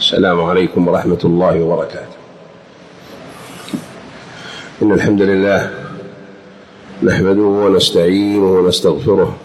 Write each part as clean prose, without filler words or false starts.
السلام عليكم ورحمة الله وبركاته. إن الحمد لله نحمده ونستعينه ونستغفره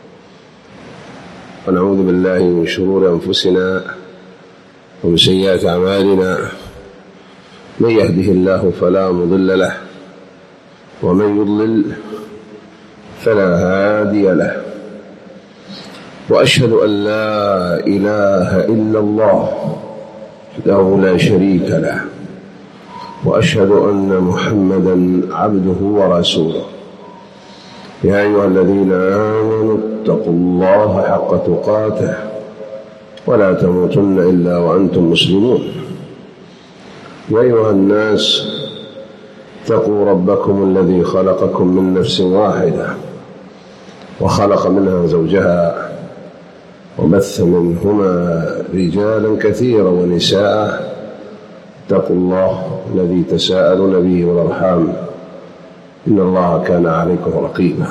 ونعوذ بالله من شرور أنفسنا ومن سيئات أعمالنا. من يهده الله فلا مضل له ومن يضلل فلا هادي له، وأشهد أن لا إله إلا الله وحده لا شريك له، وأشهد أن محمدًا عبده ورسوله. يا أيها الذين آمنوا اتقوا الله حق تقاته ولا تموتن إلا وأنتم مسلمون. يا أيها الناس اتقوا ربكم الذي خلقكم من نفس واحدة وخلق منها زوجها وبث منهما رجالا كثيرا ونساء. اتقوا الله الذي تساءلون به والأرحام إن الله كان عليكم رقيبا.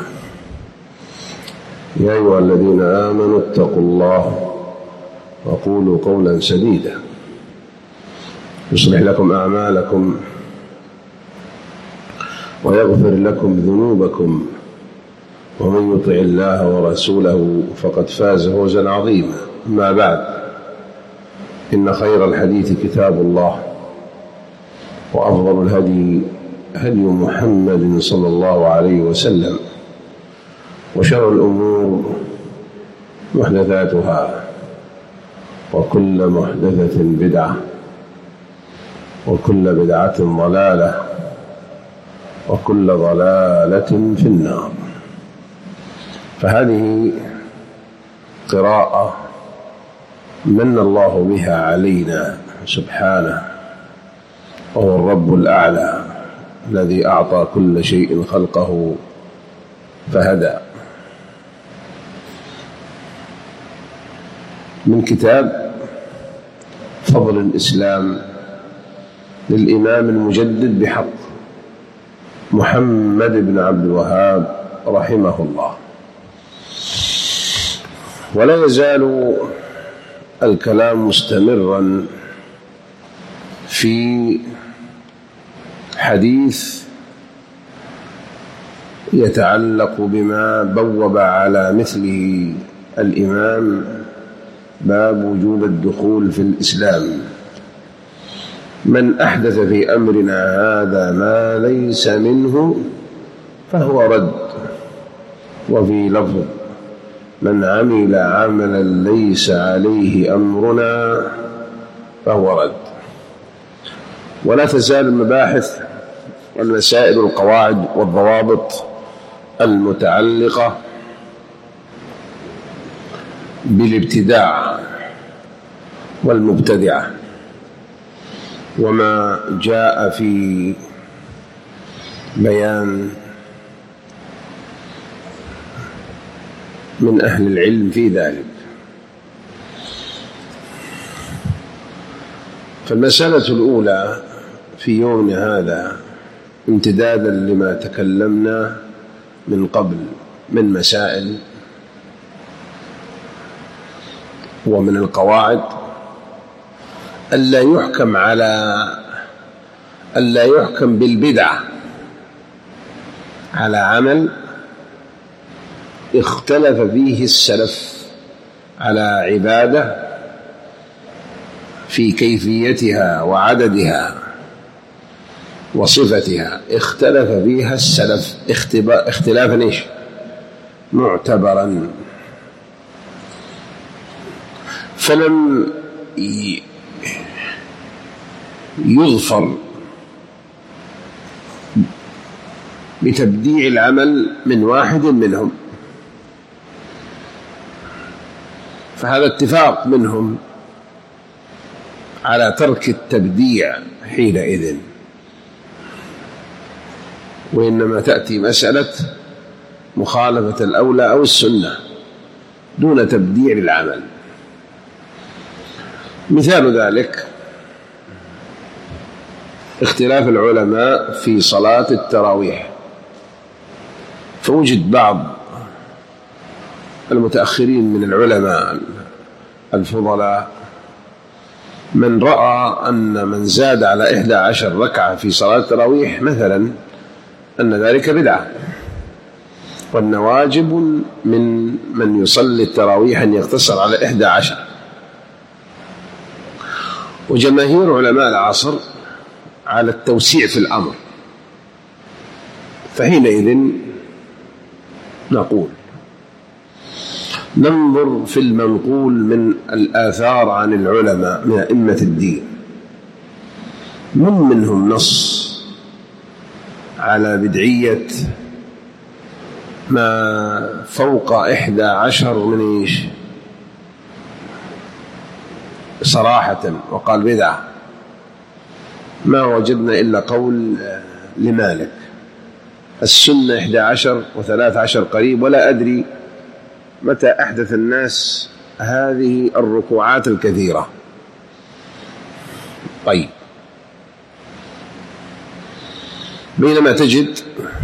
يا أيها الذين آمنوا اتقوا الله وقولوا قولا سديدا يصلح لكم أعمالكم ويغفر لكم ذنوبكم، ومن يطع الله ورسوله فقد فاز فوزا عظيما. أما بعد، إن خير الحديث كتاب الله، وأفضل الهدي هدي محمد صلى الله عليه وسلم، وشر الأمور محدثاتها، وكل محدثة بدعة، وكل بدعة ضلالة، وكل ضلالة في النار. فهذه قراءة من الله بها علينا سبحانه، وهو الرب الأعلى الذي أعطى كل شيء خلقه فهدى. من كتاب فضل الإسلام للإمام المجدد بحق محمد بن عبد الوهاب رحمه الله. ولا يزال الكلام مستمرا في حديث يتعلق بما بوب على مثله الإمام، باب وجوب الدخول في الإسلام. من أحدث في أمرنا هذا ما ليس منه فهو رد. وفي لفظ: من عمل عملا ليس عليه أمرنا فهو رد. ولا تزال المباحث والمسائل والقواعد والضوابط المتعلقة بالابتداع والمبتدعة وما جاء في بيان من أهل العلم في ذلك. فالمسألة الأولى في يومنا هذا، امتدادا لما تكلمنا من قبل من مسائل ومن القواعد، ألا يحكم بالبدعة على عمل اختلف فيه السلف على عبادة في كيفيتها وعددها وصفتها، اختلف فيها السلف اختلافا معتبرا، فلم يظفر بتبديع العمل من واحد منهم. فهذا اتفاق منهم على ترك التبديع حينئذ، وإنما تأتي مسألة مخالفة الأولى أو السنة دون تبديع العمل. مثال ذلك اختلاف العلماء في صلاة التراويح، فوجد بعض المتأخرين من العلماء الفضلاء من رأى أن من زاد على 11 ركعة في صلاة التراويح مثلا أن ذلك بدعة، وأن واجب من يصلي التراويح أن يقتصر على 11. وجماهير علماء العصر على التوسيع في الأمر، فحينئذ نقول ننظر في المنقول من الآثار عن العلماء من أئمة الدين، منهم نص على بدعية ما فوق 11 من إيش صراحة، وقال بدعة. ما وجدنا إلا قول لمالك، السنة 11 و13 قريب، ولا أدري متى أحدث الناس هذه الركوعات الكثيرة. طيب، بينما تجد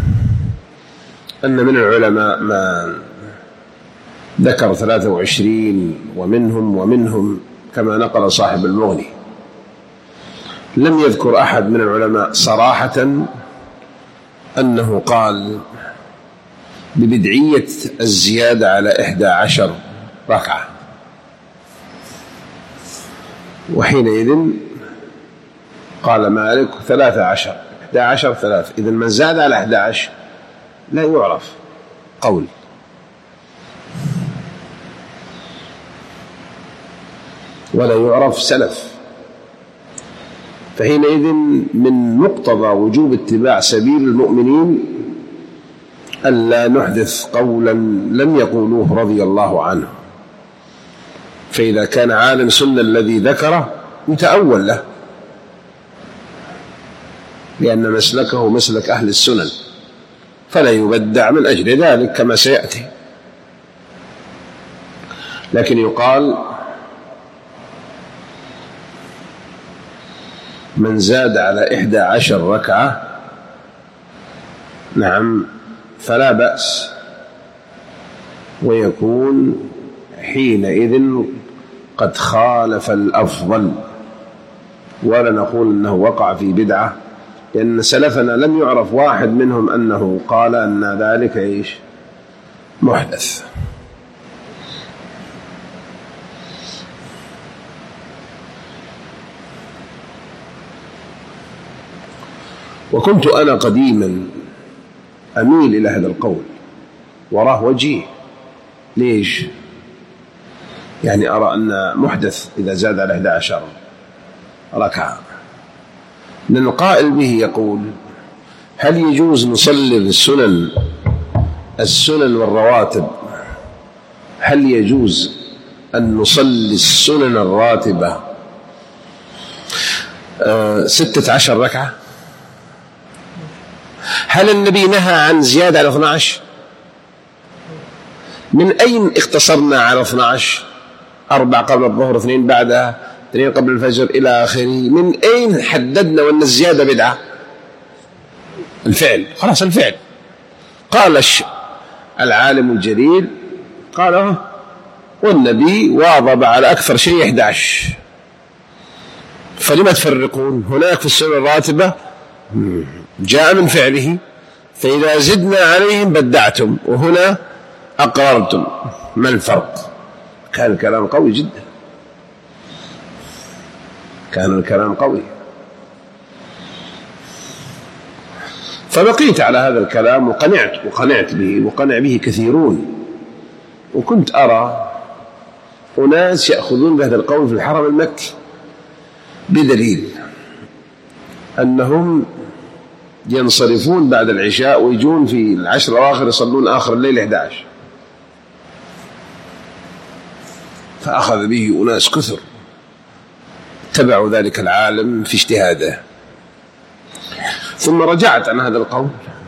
أن من العلماء ما ذكر 23 ومنهم كما نقل صاحب المغني. لم يذكر أحد من العلماء صراحة أنه قال ببدعية الزيادة على 11 ركعة، وحينئذ قال مالك 13 11 3. إذن من زاد على 11 لا يعرف قول. ولا يعرف سلف. فحينئذ من مقتضى وجوب اتباع سبيل المؤمنين ألا نحدث قولا لم يقولوه رضي الله عنه. فإذا كان عالم سنة الذي ذكره يتأول له، لأن مسلكه مسلك أهل السنن، فلا يبدع من أجل ذلك كما سيأتي. لكن يقال من زاد على 11 ركعة نعم فلا بأس، ويكون حينئذ قد خالف الأفضل، ولا نقول أنه وقع في بدعة، لأن سلفنا لم يعرف واحد منهم أنه قال أن ذلك إيش محدث. وكنت أنا قديما أميل إلى هذا القول وراه وجيه. ليش؟ يعني أرى أن محدث إذا زاد على 11 ركعة، لأن القائل به يقول هل يجوز نصلي السنن والرواتب، هل يجوز أن نصلي السنن الراتبة 16 ركعة؟ هل النبي نهى عن زيادة على 12؟ من أين اختصرنا على 12؟ 4 قبل الظهر، 2 بعدها، 2 قبل الفجر إلى آخره. من أين حددنا وأن الزيادة بدعة؟ الفعل، خلاص الفعل. قال العالم الجليل قال والنبي واظب على أكثر شيء 11، فلما تفرقون؟ هناك في السنة الراتبة جاء من فعله، فإذا زدنا عليهم بدعتم، وهنا أقررتم، ما الفرق؟ كان الكلام قوي جدا، كان الكلام قوي. فبقيت على هذا الكلام وقنعت به، وقنع به كثيرون. وكنت أرى أناس يأخذون بهذا القول في الحرم المكي، بدليل أنهم ينصرفون بعد العشاء ويجون في 10 الأواخر يصلون آخر الليل 11. فأخذ به أناس كثر اتبعوا ذلك العالم في اجتهاده. ثم رجعت عن هذا القول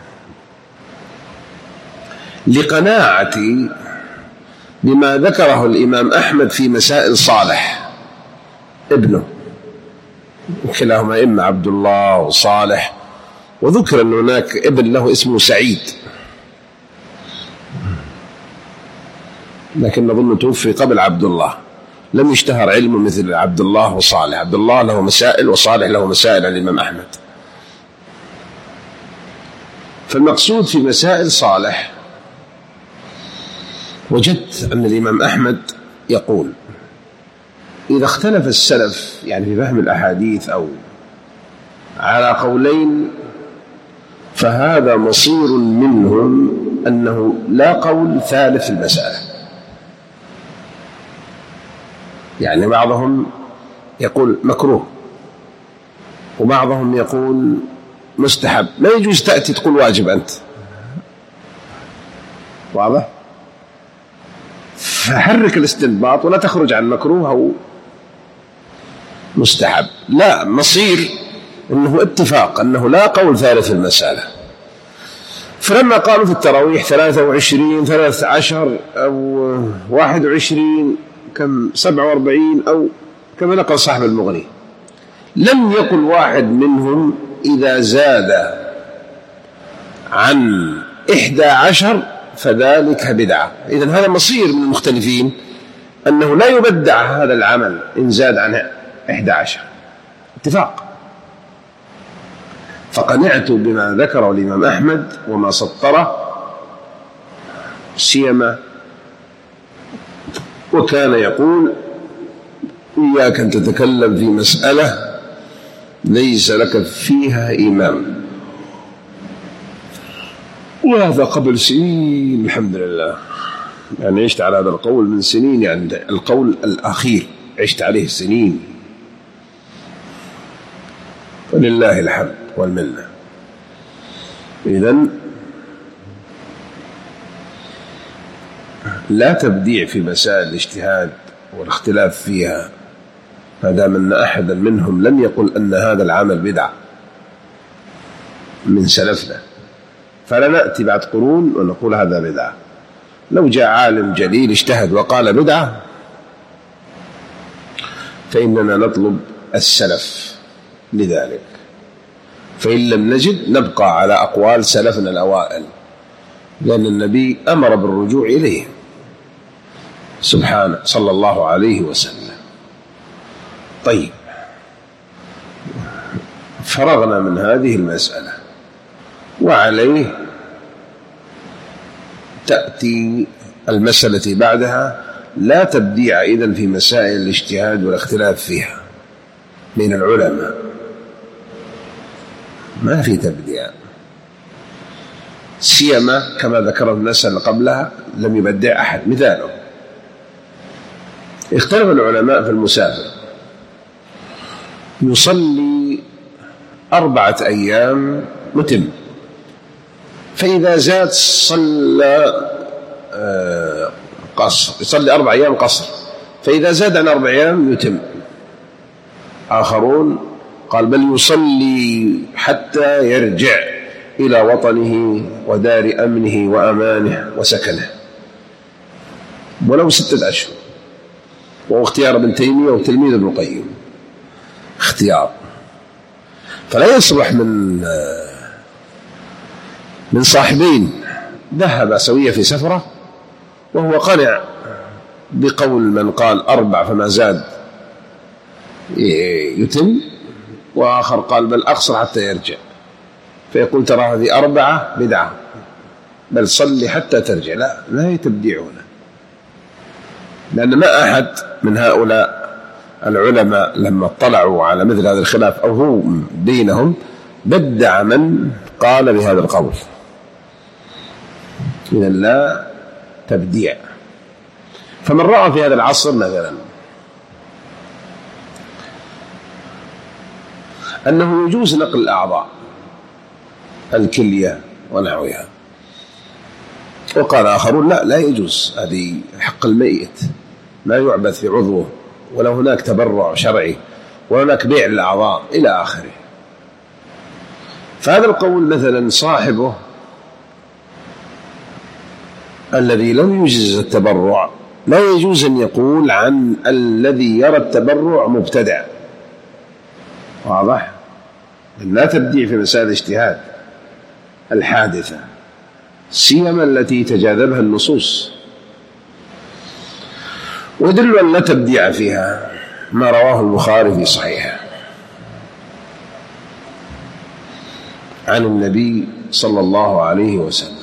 لقناعتي بما ذكره الإمام أحمد في مسائل صالح ابنه، كلاهما إما عبد الله وصالح، وذكر أن هناك ابن له اسمه سعيد، لكن نظن توفي قبل عبد الله. لم يشتهر علمه مثل عبد الله وصالح. عبد الله له مسائل وصالح له مسائل عن الإمام أحمد. فالمقصود في مسائل صالح وجدت أن الإمام أحمد يقول إذا اختلف السلف يعني في فهم الأحاديث أو على قولين فهذا مصير منهم أنه لا قول ثالث في المسألة. يعني بعضهم يقول مكروه وبعضهم يقول مستحب، لا يجوز تأتي تقول واجب أنت، واضح؟ فحرك الاستنباط ولا تخرج عن مكروه أو مستحب، لا، مصير أنه اتفاق أنه لا قول ثالث في المسألة. فلما قالوا في التراويح 23 13 أو 21 كم 47 أو كما نقل صاحب المغني، لم يقل واحد منهم إذا زاد عن 11 فذلك بدعة. إذن هذا مصير من المختلفين أنه لا يبدع هذا العمل إن زاد عن 11، اتفاق. فقنعت بما ذكره الإمام أحمد وما سطره، سيما وكان يقول إياك أن تتكلم في مسألة ليس لك فيها إمام. وهذا قبل سنين الحمد لله، يعني عشت على هذا القول من سنين، يعني القول الأخير عشت عليه سنين، ولله الحمد والمنة. إذن لا تبديع في مسائل الاجتهاد والاختلاف فيها ما دام أن أحدا منهم لم يقل أن هذا العمل بدعة من سلفنا، فلا نأتي بعد قرون ونقول هذا بدعة. لو جاء عالم جليل اجتهد وقال بدعة فإننا نطلب السلف لذلك، فإن لم نجد نبقى على أقوال سلفنا الأوائل، لأن النبي أمر بالرجوع إليه سبحانه صلى الله عليه وسلم. طيب، فرغنا من هذه المسألة، وعليه تأتي المسألة بعدها لا تبديع إذن في مسائل الاجتهاد والاختلاف فيها من العلماء، ما في تبديع، سيما كما ذكر المسألة قبلها لم يبدع أحد. مثاله اختلف العلماء في المسافر يصلي 4 أيام متم، فإذا زاد صلى قصر، يصلي 4 أيام قصر، فإذا زاد عن 4 أيام يتم. آخرون قال بل يصلي حتى يرجع إلى وطنه ودار أمنه وأمانه وسكنه ولو 6 أشهر. واختيار ابن تيمية وتلميذ ابن القيم اختيار. فلا يصلح من صاحبين ذهب سوية في سفرة وهو قنع بقول من قال 4 فما زاد يتم، وآخر قال بل أقصر حتى يرجع، فيقول ترى هذه 4 بدعة بل صلي حتى ترجع. لا يتبديع هنا، لأن ما أحد من هؤلاء العلماء لما اطلعوا على مثل هذا الخلاف أو هو بينهم بدع من قال بهذا القول. إذن لا تبديع. فمن رأى في هذا العصر مثلا أنه يجوز نقل الأعضاء الكلية ونحوها، وقال آخرون لا يجوز، هذه حق الميت لا يعبث في عضوه، ولا هناك تبرع شرعي ولا هناك بيع الأعضاء إلى آخره. فهذا القول مثلا صاحبه الذي لم يجوز التبرع لا يجوز أن يقول عن الذي يرى التبرع مبتدع، واضح؟ لا تبديع في مسائل الاجتهاد الحادثة سيما التي تجاذبها النصوص. ويدل أن لا تبديع فيها ما رواه البخاري في صحيحه عن النبي صلى الله عليه وسلم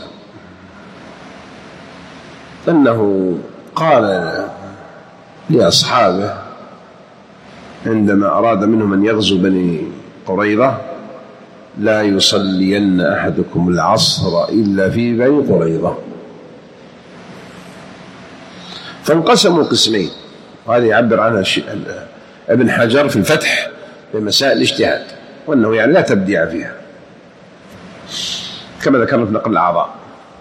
أنه قال لأصحابه عندما أراد منهم أن يغزو بني قريظة: لا يصلين أحدكم العصر إلا في بني قريظة. فانقسموا قسمين، وهذه يعبر عنها ابن حجر في الفتح بمسائل الاجتهاد، وأنه يعني لا تبديع فيها كما ذكرنا في نقل الأعضاء.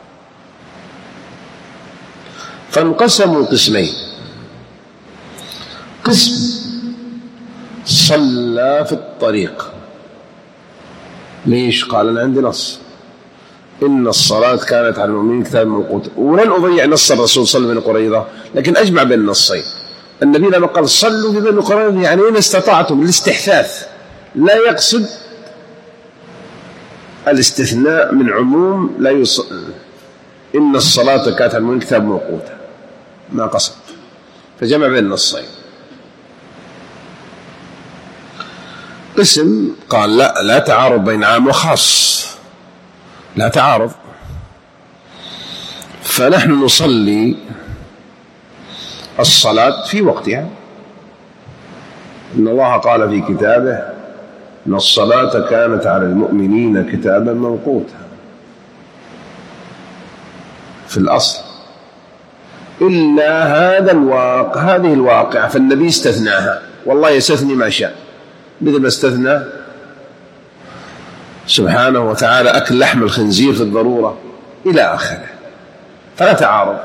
فانقسموا قسمين: قسم صلى في الطريق. ليش؟ قال: أنا عندي نص إن الصلاة كانت على المؤمنين كتابا موقوتا، ولن أضيع نص الرسول صلى الله عليه وسلم بين قريظة، لكن أجمع بين النصين. النبي لما قال صلوا في بني قريظة يعني إن استطعتم، الاستحثاث، لا يقصد الاستثناء من عموم لا إن الصلاة كانت على المؤمنين كتابا موقوتا، ما قصد، فجمع بين النصين. قسم قال لا تعارض بين عام وخاص، لا تعارض، فنحن نصلي الصلاة في وقتها. إن الله قال في كتابه: إن الصلاة كانت على المؤمنين كتابا موقوتا، في الأصل، إلا هذه الواقع فالنبي استثناها، والله يستثني ما شاء، مثل ما استثنى سبحانه وتعالى أكل لحم الخنزير في الضرورة إلى آخره، فلا تعارض.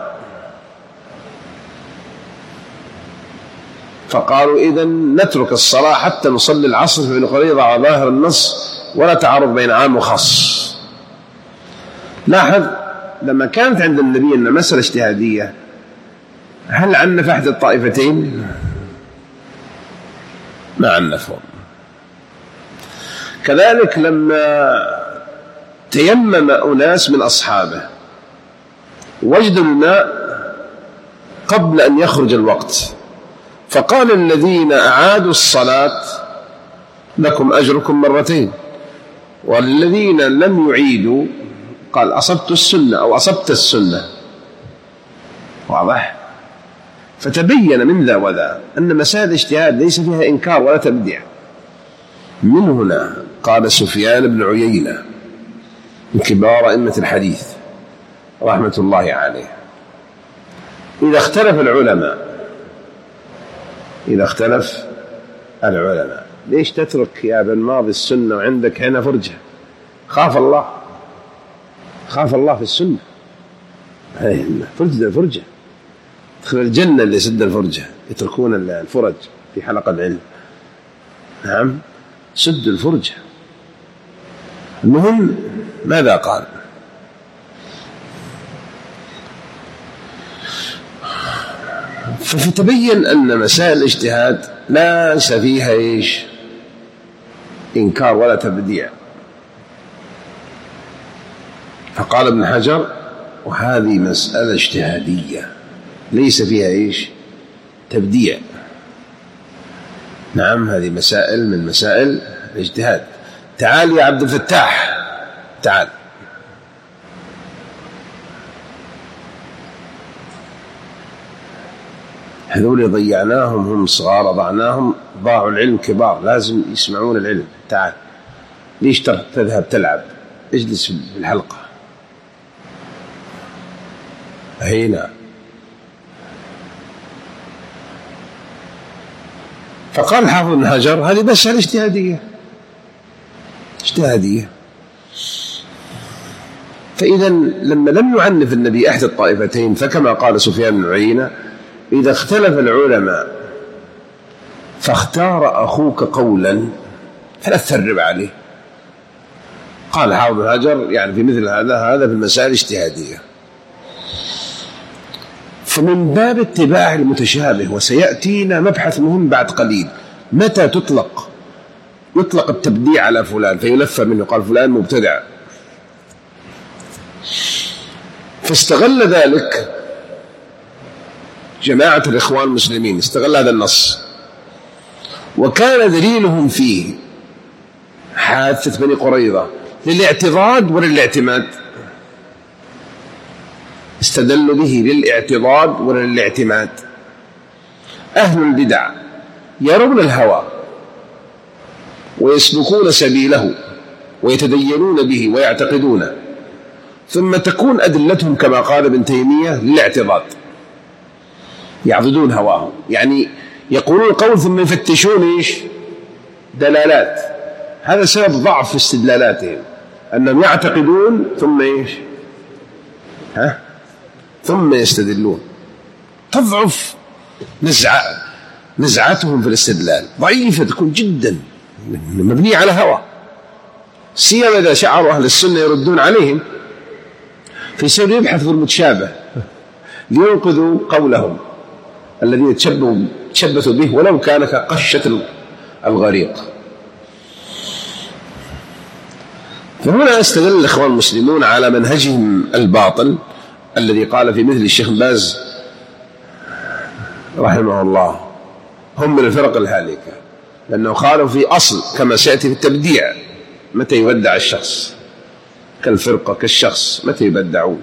فقالوا إذن نترك الصلاة حتى نصلي العصر في بني قريظة على ظاهر النص، ولا تعارض بين عام وخاص. لاحظ لما كانت عند النبي أن مسألة اجتهادية، هل عنف أحد الطائفتين؟ ما عنفهم. كذلك لما تيمم أناس من أصحابه وجدوا الماء قبل أن يخرج الوقت، فقال الذين أعادوا الصلاة: لكم أجركم مرتين، والذين لم يعيدوا قال: أصبت السنة أو أصبت السنة. واضح؟ فتبين من ذا وذا أن مسائل الاجتهاد ليس فيها إنكار ولا تبديع. من هنا قال سفيان بن عيينة من كبار أئمة الحديث رحمة الله عليه: إذا اختلف العلماء ليش تترك يا ابن ماضي السنة وعندك هنا فرجة؟ خاف الله في السنة، فرجة تدخل الجنة اللي يسد الفرجة، يتركون الفرج في حلقة العلم. نعم، سد الفرجة. المهم ماذا قال؟ فتبين أن مسائل الاجتهاد ليس فيها إنكار ولا تبديع. فقال ابن حجر: وهذه مسألة اجتهادية ليس فيها تبديع. نعم، هذه مسائل من مسائل الاجتهاد. تعال يا عبد الفتاح، تعال. هذول ضيعناهم، هم صغار ضعناهم، ضاعوا العلم، كبار لازم يسمعون العلم. تعال، ليش تذهب تلعب؟ اجلس بالحلقة هنا. فقال حافظ بن حجر: هذه مسألة اجتهادية. فإذا لما لم يعنف النبي أحد الطائفتين، فكما قال سفيان بن عيينة: إذا اختلف العلماء فاختار أخوك قولا فلا تثرب عليه. قال حافظ بن حجر يعني في مثل هذا في المسائل الاجتهادية. فمن باب اتباع المتشابه، وسيأتينا مبحث مهم بعد قليل، متى يطلق التبديع على فلان فينفى منه، قال فلان مبتدع. فاستغل ذلك جماعة الإخوان المسلمين استغل هذا النص، وكان دليلهم فيه حادثة بني قريظة للاعتضاد ولا للاعتماد؟ استدلوا به للاعتضاد ولا للاعتماد؟ أهل البدع يرون الهوى ويسلكون سبيله ويتدينون به ويعتقدونه، ثم تكون أدلتهم كما قال ابن تيمية للاعتضاد، يعضدون هواهم، يعني يقولون قول ثم يفتشون إيش؟ دلالات. هذا سبب ضعف في استدلالاتهم، أنهم يعتقدون ثم إيش؟ ثم يستدلون. تضعف نزعتهم في الاستدلال، ضعيفة تكون جدا، مبنية على هوى، سيما إذا شعروا أهل السنة يردون عليهم فيصيروا يبحثوا في المتشابه لينقذوا قولهم الذي تشبثوا به ولو كان كقشة الغريق. فهنا استدل الإخوان المسلمون على منهجهم الباطل الذي قال في مثل الشيخ باز رحمه الله هم من الفرق الهالكة، لأنه قالوا في أصل كما سيأتي في التبديع متى يبدع الشخص، كالفرقة كالشخص متى يبدعون.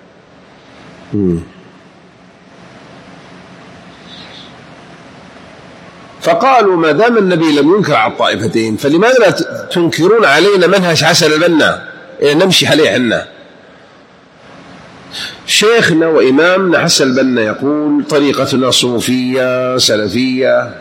فقالوا ما دام النبي لم ينكر على الطائفتين فلماذا لا تنكرون علينا منهج حسن البنا نمشي عليه عنا؟ شيخنا وإمامنا حسن البنا يقول طريقتنا صوفية سلفية،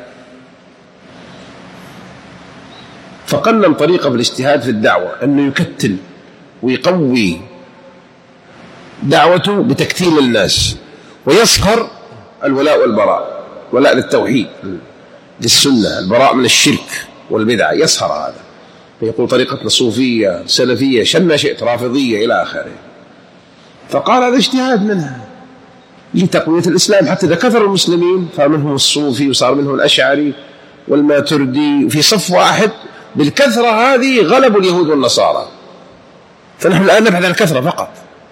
فقلم طريقة في الاجتهاد في الدعوة أنه يكتل ويقوي دعوته بتكتيل الناس، ويصهر الولاء والبراء، ولاء للتوحيد للسنة، البراء من الشرك والبدع، يصهر هذا، فيقول طريقتنا صوفية سلفية شما شئت رافضية إلى آخره. فقال هذا اجتهاد منها لتقوية الإسلام، حتى إذا كثر المسلمين صار منهم الصوفي وصار منهم الأشعري والماتردي في صف واحد، بالكثرة هذه غلبوا اليهود والنصارى، فنحن الآن نبحث عن الكثرة فقط.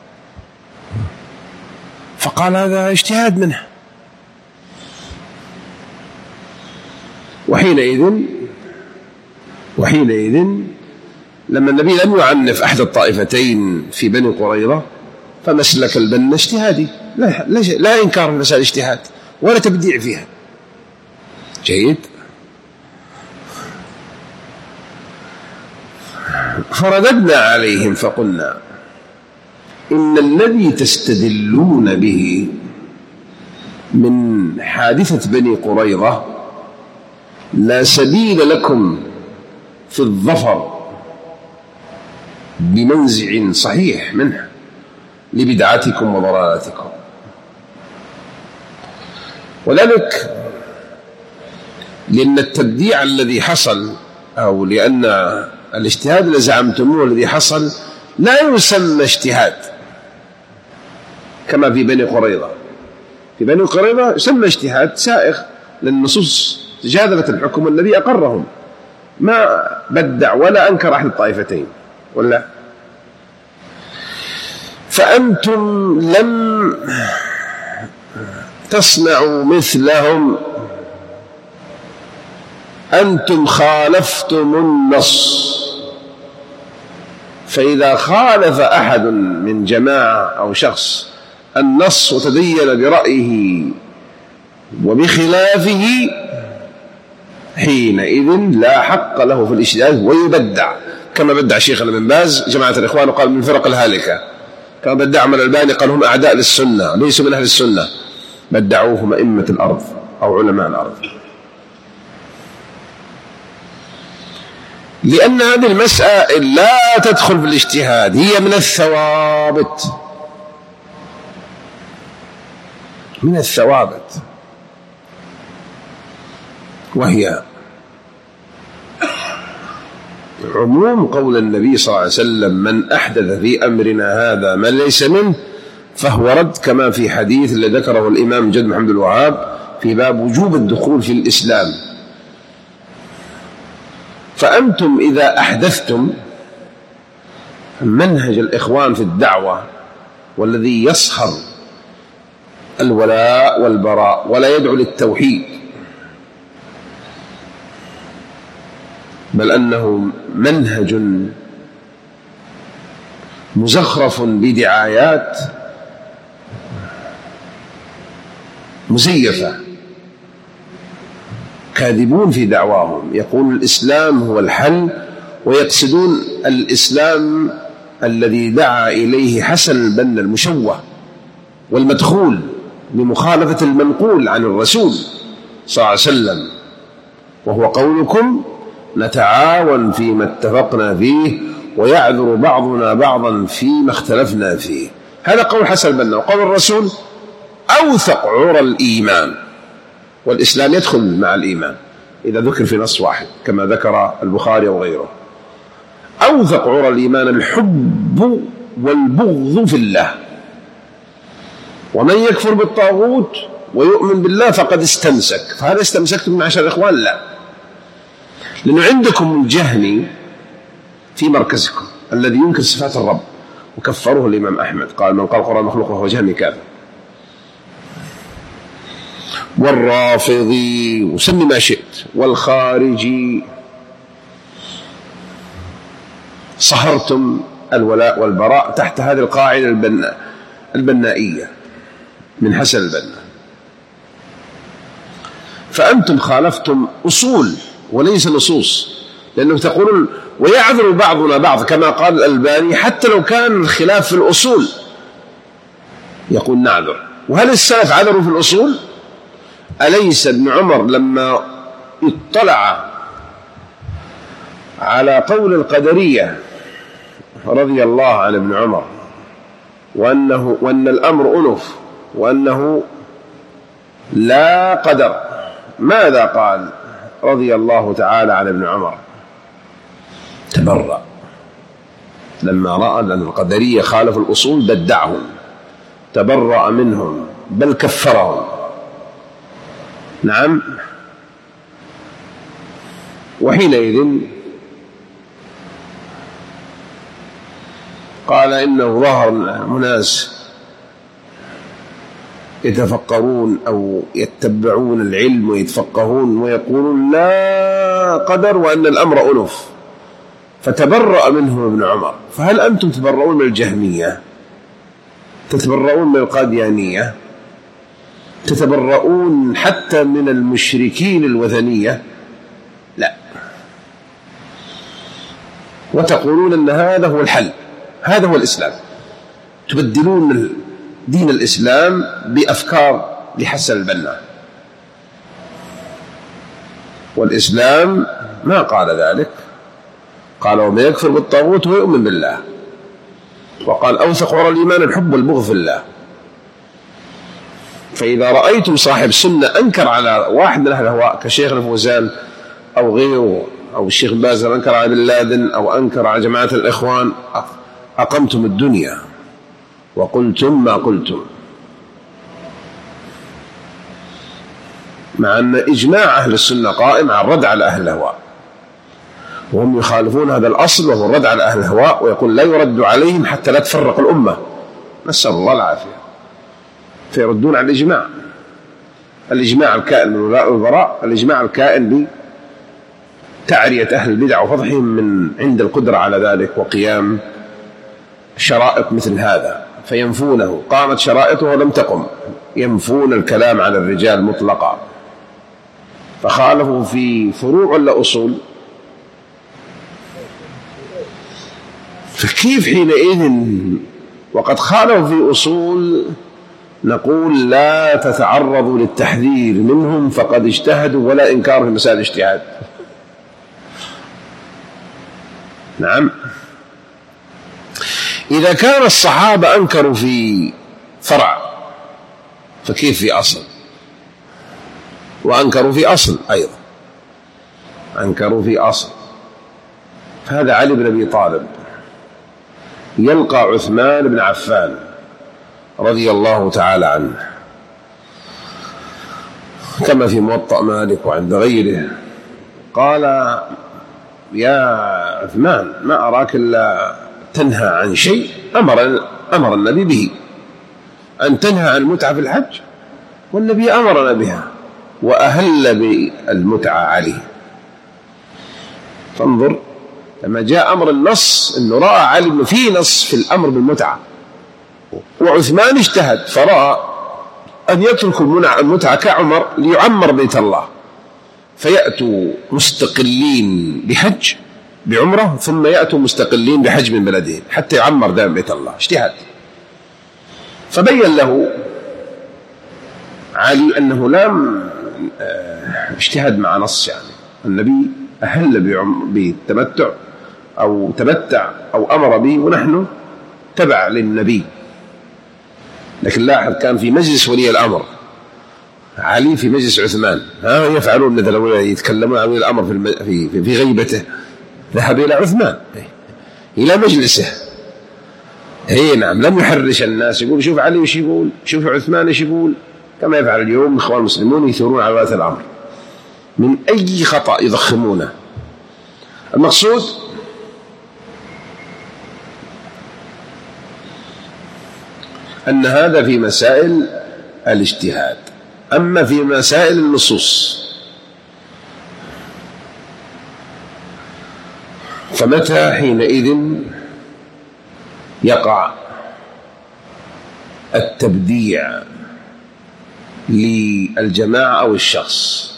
فقال هذا اجتهاد منه. وحينئذ لما النبي لم يعنف أحد الطائفتين في بني قريظة فمسلك البنا اجتهادي، لا إنكار في مسائل اجتهاد ولا تبديع فيها. جيد. فرددنا عليهم فقلنا إن الذي تستدلون به من حادثة بني قريظة لا سبيل لكم في الظفر بمنزع صحيح منه لبدعتكم وضلالتكم. وذلك لأن التبديع الذي حصل، أو لأن الاجتهاد الذي زعمتموه الذي حصل لا يسمى اجتهاد كما في بني قريظة. في بني قريظة يسمى اجتهاد سائغ، لأن النصوص تجاذبت الحكم والنبي أقرهم، ما بدع ولا أنكر أحد الطائفتين ولا. فأنتم لم تصنعوا مثلهم، أنتم خالفتم النص. فإذا خالف أحد من جماعة أو شخص النص وتدين برأيه وبخلافه حينئذ لا حق له في الاجتهاد ويبدع، كما بدع شيخنا ابن باز جماعة الإخوان وقال من فرق الهالكة، كما بدع من الألباني قال هم أعداء للسنة ليسوا من أهل السنة، بدعوهم أئمة الأرض أو علماء الأرض. لأن هذه المسائل لا تدخل في الاجتهاد، هي من الثوابت، من الثوابت، وهي عموم قول النبي صلى الله عليه وسلم من أحدث في أمرنا هذا ما ليس منه فهو رد، كما في حديث اللي ذكره الإمام جد محمد الوهاب في باب وجوب الدخول في الإسلام. فأنتم إذا أحدثتم منهج الإخوان في الدعوة والذي يصهر الولاء والبراء ولا يدعو للتوحيد، بل أنه منهج مزخرف بدعايات مزيفة، كاذبون في دعواهم، يقول الإسلام هو الحل، ويقصدون الإسلام الذي دعا إليه حسن البنا المشوه والمدخول بمخالفة المنقول عن الرسول صلى الله عليه وسلم، وهو قولكم نتعاون فيما اتفقنا فيه ويعذر بعضنا بعضا فيما اختلفنا فيه. هذا قول حسن البنا. وقول الرسول أوثق عرى الإيمان، والإسلام يدخل مع الإيمان إذا ذكر في نص واحد كما ذكر البخاري وغيره. أوثق عرى الإيمان الحب والبغض في الله، ومن يكفر بالطاغوت ويؤمن بالله فقد استمسك. فهذا استمسكتم معشر الإخوان؟ لا، لأنه عندكم الجهمي في مركزكم الذي ينكر صفات الرب، وكفره الإمام أحمد، قال من قال القرآن مخلوق وهو جهمي كافر. والرافضي وسمي ما شئت، والخارجي، صهرتم الولاء والبراء تحت هذه القاعدة البنائية من حسن البنا. فأنتم خالفتم أصول وليس نصوص، لأنه تقولون ويعذر بعضنا بعض كما قال الألباني حتى لو كان الخلاف في الأصول، يقول نعذر. وهل السلف عذروا في الأصول؟ أليس ابن عمر لما اطلع على قول القدرية رضي الله عن ابن عمر وأن الأمر أنف وأنه لا قدر، ماذا قال رضي الله تعالى عن ابن عمر؟ تبرأ لما رأى أن القدرية خالفوا الأصول بدعهم، تبرأ منهم بل كفرهم. نعم. وحينئذ قال إنه ظهر أناس يتفقرون أو يتبعون العلم ويتفقهون ويقولون لا قدر وأن الأمر أنف، فتبرأ منهم ابن عمر. فهل أنتم تبرؤون من الجهمية؟ تتبرؤون من القاديانية؟ تتبرؤون حتى من المشركين الوثنية؟ لا. وتقولون أن هذا هو الحل، هذا هو الإسلام. تبدلون دين الإسلام بأفكار لحسن البنا، والإسلام ما قال ذلك، قال ومن يكفر بالطاغوت ويؤمن بالله، وقال أوثق عرى الإيمان الحب والبغض في الله. فإذا رأيتم صاحب سنة أنكر على واحد من أهل الهواء كشيخ الفوزان أو غيره أو الشيخ باز أنكر على بن لادن أو أنكر على جماعة الإخوان، أقمتم الدنيا وقلتم ما قلتم، مع أن إجماع أهل السنة قائم على الرد على أهل الهواء، وهم يخالفون هذا الأصل وهو الرد على أهل الهواء، ويقول لا يرد عليهم حتى لا تفرق الأمة، نسأل الله العافية. فيردون على الإجماع الكائن من الولاء والبراء، الإجماع الكائن بتعرية أهل البدع وفضحهم من عند القدرة على ذلك وقيام شرائط مثل هذا، فينفونه. قامت شرائطه ولم تقم، ينفون الكلام على الرجال مطلقا، فخالفوا في فروع ولا أصول. فكيف حينئذ وقد خالفوا في أصول نقول لا تتعرضوا للتحذير منهم فقد اجتهدوا ولا إنكار في مسائل الاجتهاد؟ نعم. إذا كان الصحابة أنكروا في فرع فكيف في أصل؟ وأنكروا في أصل أيضا، أنكروا في أصل. فهذا علي بن أبي طالب يلقى عثمان بن عفان رضي الله تعالى عنه كما في موطأ مالك وعند غيره، قال يا عثمان ما أراك إلا تنهى عن شيء أمر النبي به، أن تنهى عن المتعة في الحج. والنبي أمرنا بها وأهل بالمتعة عليه. فانظر لما جاء أمر النص أنه رأى علي أنه في نص في الأمر بالمتعة، وعثمان اجتهد فرأى أن يتركوا المتعة كعمر ليعمر بيت الله، فيأتوا مستقلين بحج بعمرة ثم يأتوا مستقلين بحج من بلدهم حتى يعمر دائم بيت الله. اجتهاد. فبين له علي أنه لم اجتهد مع نص، يعني النبي أهل بالتمتع أو تمتع أو أمر به ونحن تبع للنبي. لكن لاحظ كان في مجلس ولي الأمر علي في مجلس عثمان، ها يفعلون مثل يتكلمون عن ولي الأمر في غيبته، ذهب إلى عثمان إلى مجلسه. هي نعم، لم يحرش الناس يقول شوف علي وش يقول، شوف عثمان ايش يقول، كما يفعل اليوم إخوان المسلمون يثورون على ولاة الأمر من أي خطأ يضخمونه. المقصود أن هذا في مسائل الاجتهاد. أما في مسائل النصوص فمتى حينئذ يقع التبديع للجماعة أو الشخص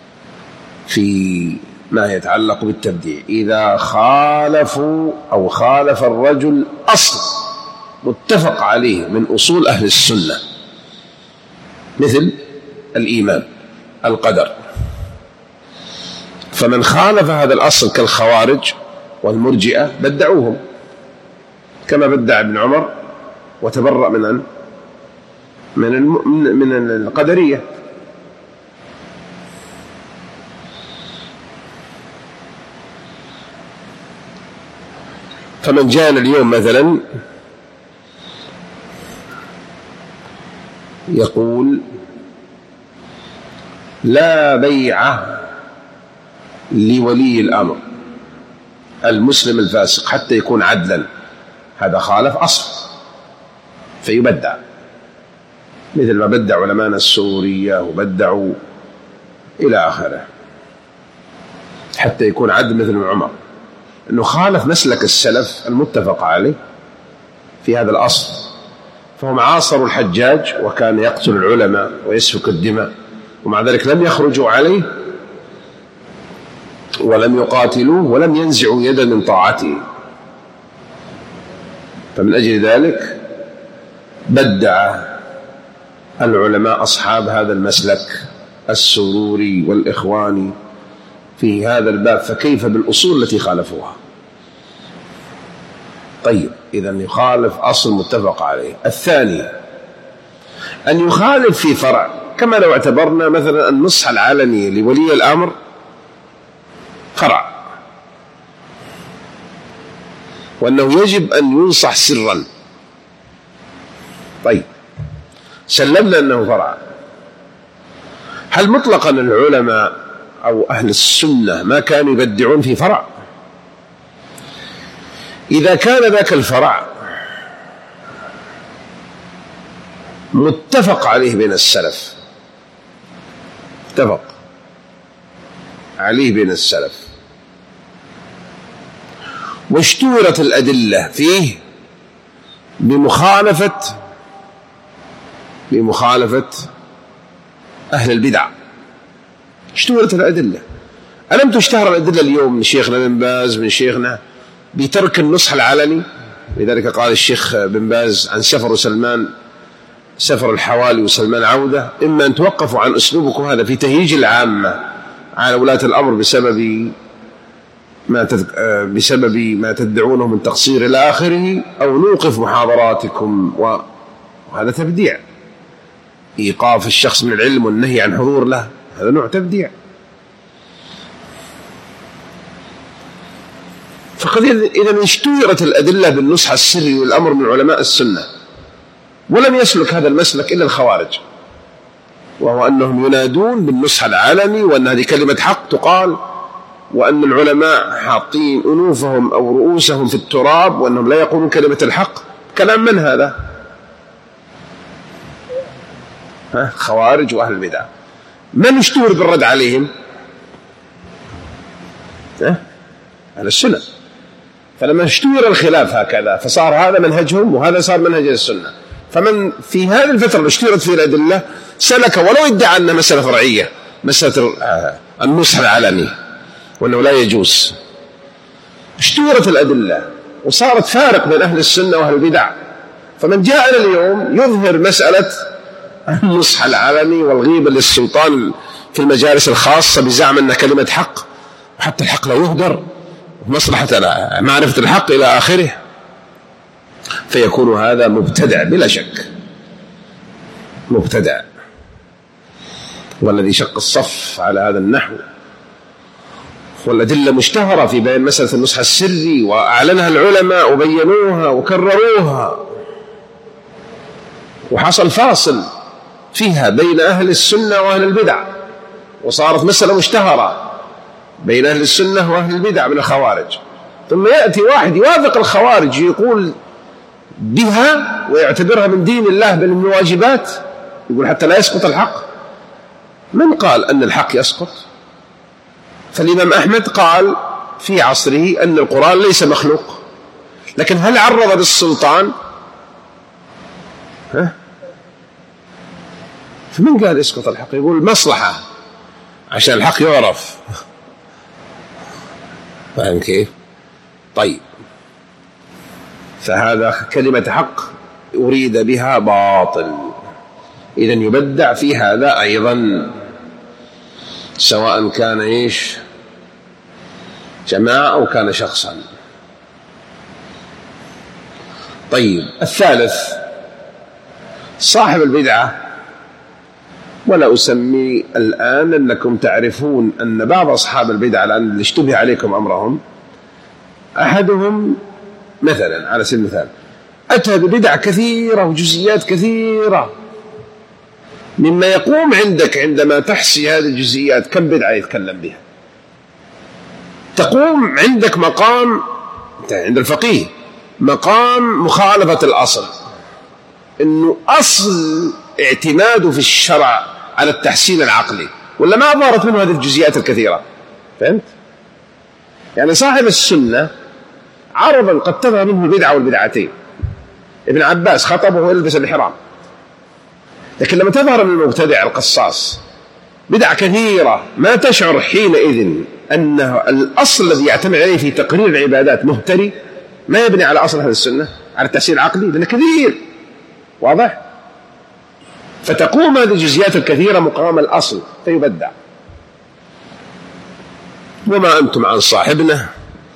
في ما يتعلق بالتبديع؟ إذا خالفوا أو خالف الرجل أصل متفق عليه من أصول أهل السنة مثل الإيمان القدر، فمن خالف هذا الأصل كالخوارج والمرجئة بدعوهم كما بدع ابن عمر وتبرأ من القدرية. فمن جاءنا اليوم مثلا يقول لا بيع لولي الأمر المسلم الفاسق حتى يكون عدلا، هذا خالف أصل فيبدع، مثل ما بدع علماء السورية وبدعوا إلى آخره، حتى يكون عدل مثل عمر، أنه خالف مسلك السلف المتفق عليه في هذا الأصل. فهم عاصروا الحجاج وكان يقتل العلماء ويسفك الدماء، ومع ذلك لم يخرجوا عليه ولم يقاتلوه ولم ينزعوا يدا من طاعته. فمن أجل ذلك بدع العلماء أصحاب هذا المسلك السروري والإخواني في هذا الباب، فكيف بالأصول التي خالفوها؟ طيب، إذن يخالف أصل متفق عليه. الثاني أن يخالف في فرع، كما لو اعتبرنا مثلا النصح العلني لولي الأمر فرع، وأنه يجب أن ينصح سرا. طيب، سلمنا أنه فرع، هل مطلقا العلماء أو أهل السنة ما كانوا يبدعون في فرع؟ إذا كان ذاك الفرع متفق عليه بين السلف، اتفق عليه بين السلف، واشتهرت الأدلة فيه بمخالفة أهل البدع، اشتهرت الأدلة. ألم تشتهر الأدلة اليوم من شيخنا بن باز، من شيخنا بترك النصح العلني؟ لذلك قال الشيخ بن باز عن سفر سلمان، سفر الحوالي وسلمان عودة، إما أن توقفوا عن أسلوبكم هذا في تهييج العامة على ولاة الأمر بسبب ما تدعونه من تقصير إلى آخره، أو نوقف محاضراتكم. وهذا تبديع، إيقاف الشخص من العلم والنهي عن حضور له، هذا نوع تبديع. فقد إذا اشتهرت الأدلة بالنصح السري والأمر من علماء السنة، ولم يسلك هذا المسلك إلا الخوارج، وهو أنهم ينادون بالنصح العلني، وأن هذه كلمة حق تقال، وأن العلماء حاطين أنوفهم أو رؤوسهم في التراب، وأنهم لا يقولون كلمة الحق. كلام من هذا؟ خوارج وأهل البدع. من اشتهر بالرد عليهم؟ أهل السنة. فلما اشتهر الخلاف هكذا فصار هذا منهجهم وهذا صار منهج السنة. فمن في هذه الفترة اللي اشتهرت في الأدلة سلك ولو ادعى أنها مسألة فرعية، مسألة النصح العلني وأنه لا يجوز، اشتهرت الأدلة وصارت فارق بين أهل السنة وأهل البدع. فمن جاءنا اليوم يظهر مسألة النصح العلني والغيبة للسلطان في المجالس الخاصة بزعم أنها كلمة حق، وحتى الحق لا يهدر ومصلحة معرفة الحق إلى آخره، فيكون هذا مبتدع بلا شك، مبتدع. والذي شق الصف على هذا النحو والأدلة مشتهرة في بيان مسألة النصح السري وأعلنها العلماء وبينوها وكرروها، وحصل فاصل فيها بين أهل السنة وأهل البدع، وصارت مسألة مشتهرة بين أهل السنة وأهل البدع من الخوارج. ثم يأتي واحد يوافق الخوارج يقول بها ويعتبرها من دين الله بل من الواجبات، يقول حتى لا يسقط الحق. من قال أن الحق يسقط؟ فالإمام أحمد قال في عصره أن القرآن ليس مخلوق، لكن هل عرض بالسلطان؟ فمن قال يسقط الحق؟ يقول مصلحة عشان الحق يعرف. فهم كيف؟ طيب، فهذا كلمة حق أريد بها باطل، إذن يبدع في هذا أيضا، سواء كان جماعة أو كان شخصا. طيب، الثالث صاحب البدعة. ولا أسمي الآن أنكم تعرفون أن بعض أصحاب البدعة الآن اللي اشتبه عليكم أمرهم، أحدهم مثلا على سبيل المثال أتى ببدع كثيرة وجزئيات كثيرة، مما يقوم عندك عندما تحصي هذه الجزئيات كم بدعة يتكلم بها، تقوم عندك مقام عند الفقيه مقام مخالفة الأصل، إنه أصل اعتماده في الشرع على التحسين العقلي، ولا ما ظهرت منه هذه الجزئيات الكثيرة. فهمت؟ يعني صاحب السنة عرضا قد تظهر منه البدعة والبدعتين. ابن عباس خطبه ويلبس الإحرام، لكن لما تظهر من المبتدع القصاص بدعة كثيرة ما تشعر حينئذ أن الأصل الذي يعتمد عليه في تقرير العبادات مهتري، ما يبني على أصل هذه السنة على التحسين العقلي، لأنه كثير. واضح؟ فتقوم هذه الجزئيات الكثيرة مقام الأصل فيبدع. وما أنتم عن صاحبنا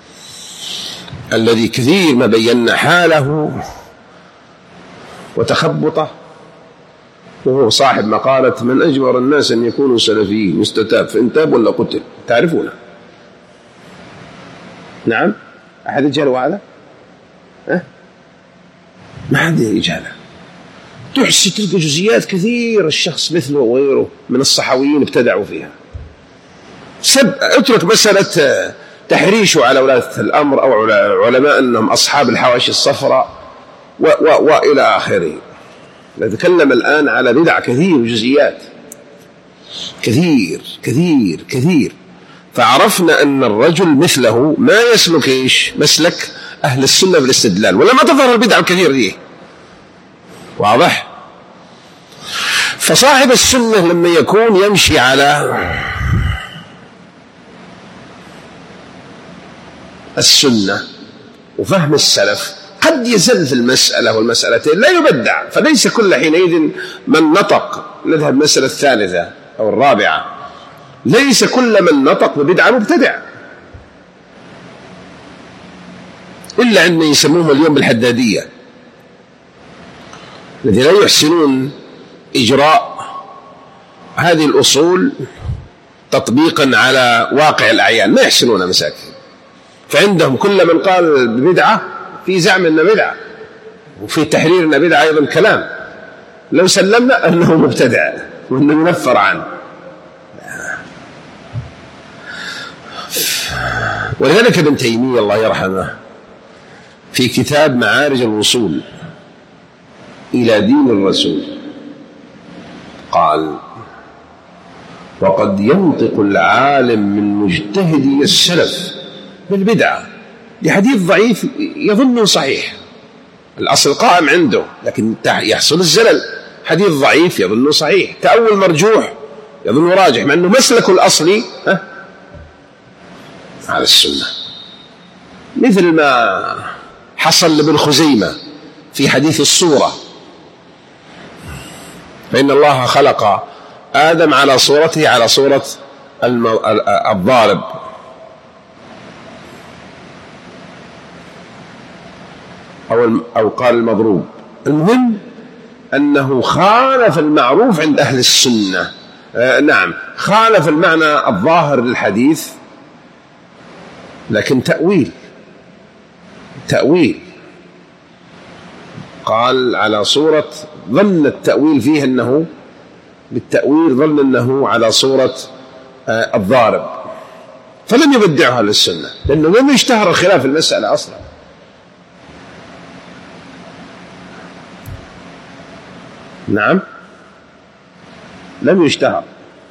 الذي كثير ما بينا حاله وتخبطه، وهو صاحب مقالة من أجبر الناس أن يكونوا سلفيين، مستتاب فإن تاب ولا قتل، تعرفونه. نعم، أحد يجهله هذا؟ ما حد يجهله. تحسي تلك جزئيات كثير الشخص مثله وغيره من الصحويين ابتدعوا فيها. اترك مسألة تحريشه على ولاة الأمر أو علماء أنهم أصحاب الحواشي الصفراء وإلى آخره. نتكلم الآن على بدع كثير وجزئيات كثير كثير كثير. فعرفنا أن الرجل مثله ما يسلك مسلك أهل السنة بالاستدلال، ولا ما تظهر البدع الكثير دي. واضح؟ فصاحب السنة لما يكون يمشي على السنة وفهم السلف قد يزل في المسألة والمسألتين لا يبدع، فليس كل حينئذ من نطق، نذهب مسألة الثالثة أو الرابعة، ليس كل من نطق ببدعة مبتدع، إلا أن يسموهم اليوم بالحدادية، الذين لا يحسنون إجراء هذه الأصول تطبيقا على واقع الأعيان، ما يحسنون مساكن. فعندهم كل من قال ببدعة في زعم أن بدعة، وفي تحرير أن بدعة أيضا كلام، لو سلمنا أنه مبتدع وأنه ينفر عنه. ولذلك ابن تيمية الله يرحمه في كتاب معارج الوصول إلى دين الرسول قال: وقد ينطق العالم من مجتهدي السلف بالبدعة لحديث ضعيف يظنه صحيح، الأصل قائم عنده لكن يحصل الزلل، حديث ضعيف يظنه صحيح، تأول مرجوح يظنه راجح، مع أنه مسلك الأصلي على السنة، مثل ما حصل لابن خزيمة في حديث الصورة، فإن الله خلق آدم على صورته، على صورة الضارب، أو قال المضروب. المهم أنه خالف المعروف عند أهل السنة، نعم خالف المعنى الظاهر للحديث، لكن تأويل قال على صورة، ظن التأويل فيه أنه بالتأويل ظن أنه على صورة الضارب، فلم يبدعها أهل السنة لأنه لم يشتهر الخلاف في المسألة أصلا. نعم لم يشتهر،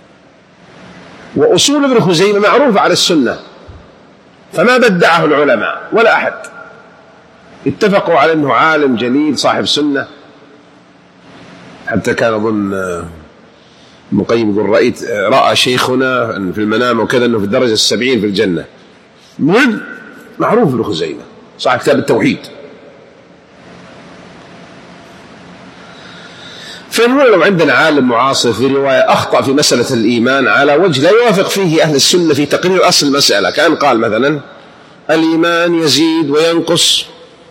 وأصول ابن خزيمة معروفة على السنة، فما بدعه العلماء ولا أحد، اتفقوا على أنه عالم جليل صاحب سنة، حتى كان أظن مقيم يقول رأى شيخنا في المنام وكذا أنه في الدرجة 70 في الجنة. من معروف ابن خزيمة صاحب كتاب التوحيد. فنقول لو عندنا عالم معاصر في رواية أخطأ في مسألة الإيمان على وجه لا يوافق فيه أهل السنة في تقرير أصل المسألة، كان قال مثلا الإيمان يزيد وينقص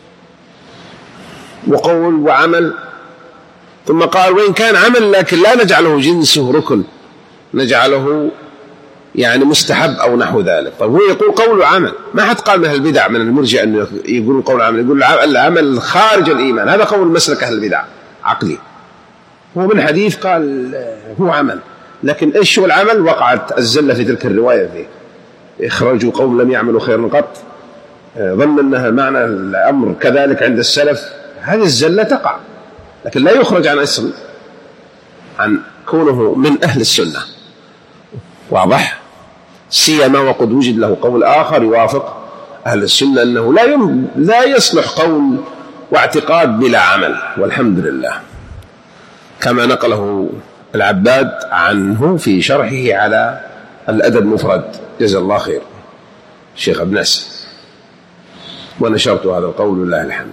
وقول وعمل، ثم قال وإن كان عمل لكن لا نجعله جنسه ركن، نجعله يعني مستحب أو نحو ذلك. طيب هو يقول قول وعمل، ما حد قال من أهل البدع من المرجع أنه يقول قول وعمل، يقول العمل خارج الإيمان، هذا قول مسلك أهل البدع عقلي. هو من حديث قال هو عمل، لكن إيش هو العمل؟ وقعت الزلة في تلك الرواية فيه، إخرجوا قوم لم يعملوا خيرا قط، ظن أنها معنى الأمر كذلك عند السلف، هذه الزلة تقع، لكن لا يخرج عن اسم، عن كونه من أهل السنة. واضح؟ سيما وقد وجد له قول آخر يوافق أهل السنة أنه لا يصلح قول واعتقاد بلا عمل، والحمد لله، كما نقله العباد عنه في شرحه على الأدب المفرد، جزا الله خير الشيخ ابن ناصر، ونشرت هذا القول لله الحمد.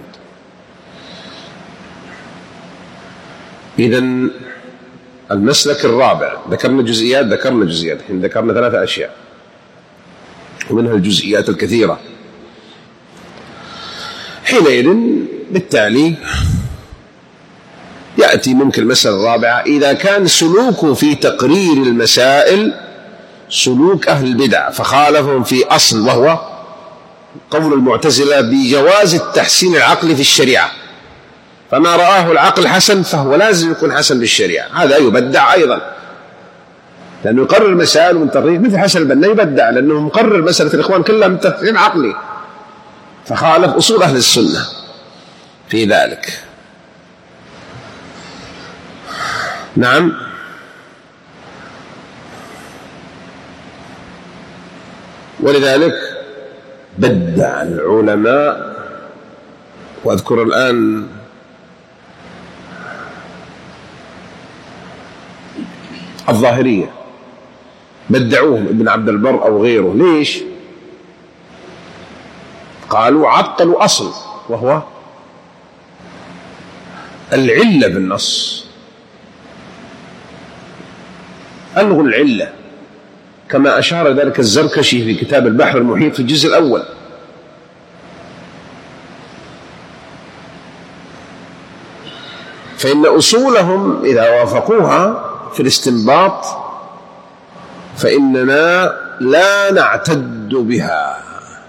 إذن المسلك الرابع، ذكرنا جزئيات، حين ذكرنا 3 أشياء ومنها الجزئيات الكثيرة. حينئذ بالتالي يأتي ممكن المسألة الرابعة، إذا كان سلوكه في تقرير المسائل سلوك أهل البدع فخالفهم في أصل، وهو قول المعتزلة بجواز التحسين العقلي في الشريعة، فما رآه العقل حسن فهو لازم يكون حسن بالشريعة، هذا يبدع أيضا، لأنه يقرر مسائل من تقرير، مثل حسن البنا يبدع لأنه مقرر مسألة الإخوان كلها من تحسين عقلي، فخالف أصول أهل السنة في ذلك. نعم. ولذلك بدع العلماء، وأذكر الآن الظاهرية بدعوهم ابن عبد البر أو غيره. ليش؟ قالوا عطلوا أصل، وهو العلة بالنص، ألغوا العلة، كما أشار ذلك الزركشي في كتاب البحر المحيط في الجزء الأول. فإن أصولهم إذا وافقوها في الاستنباط فإننا لا نعتد بها،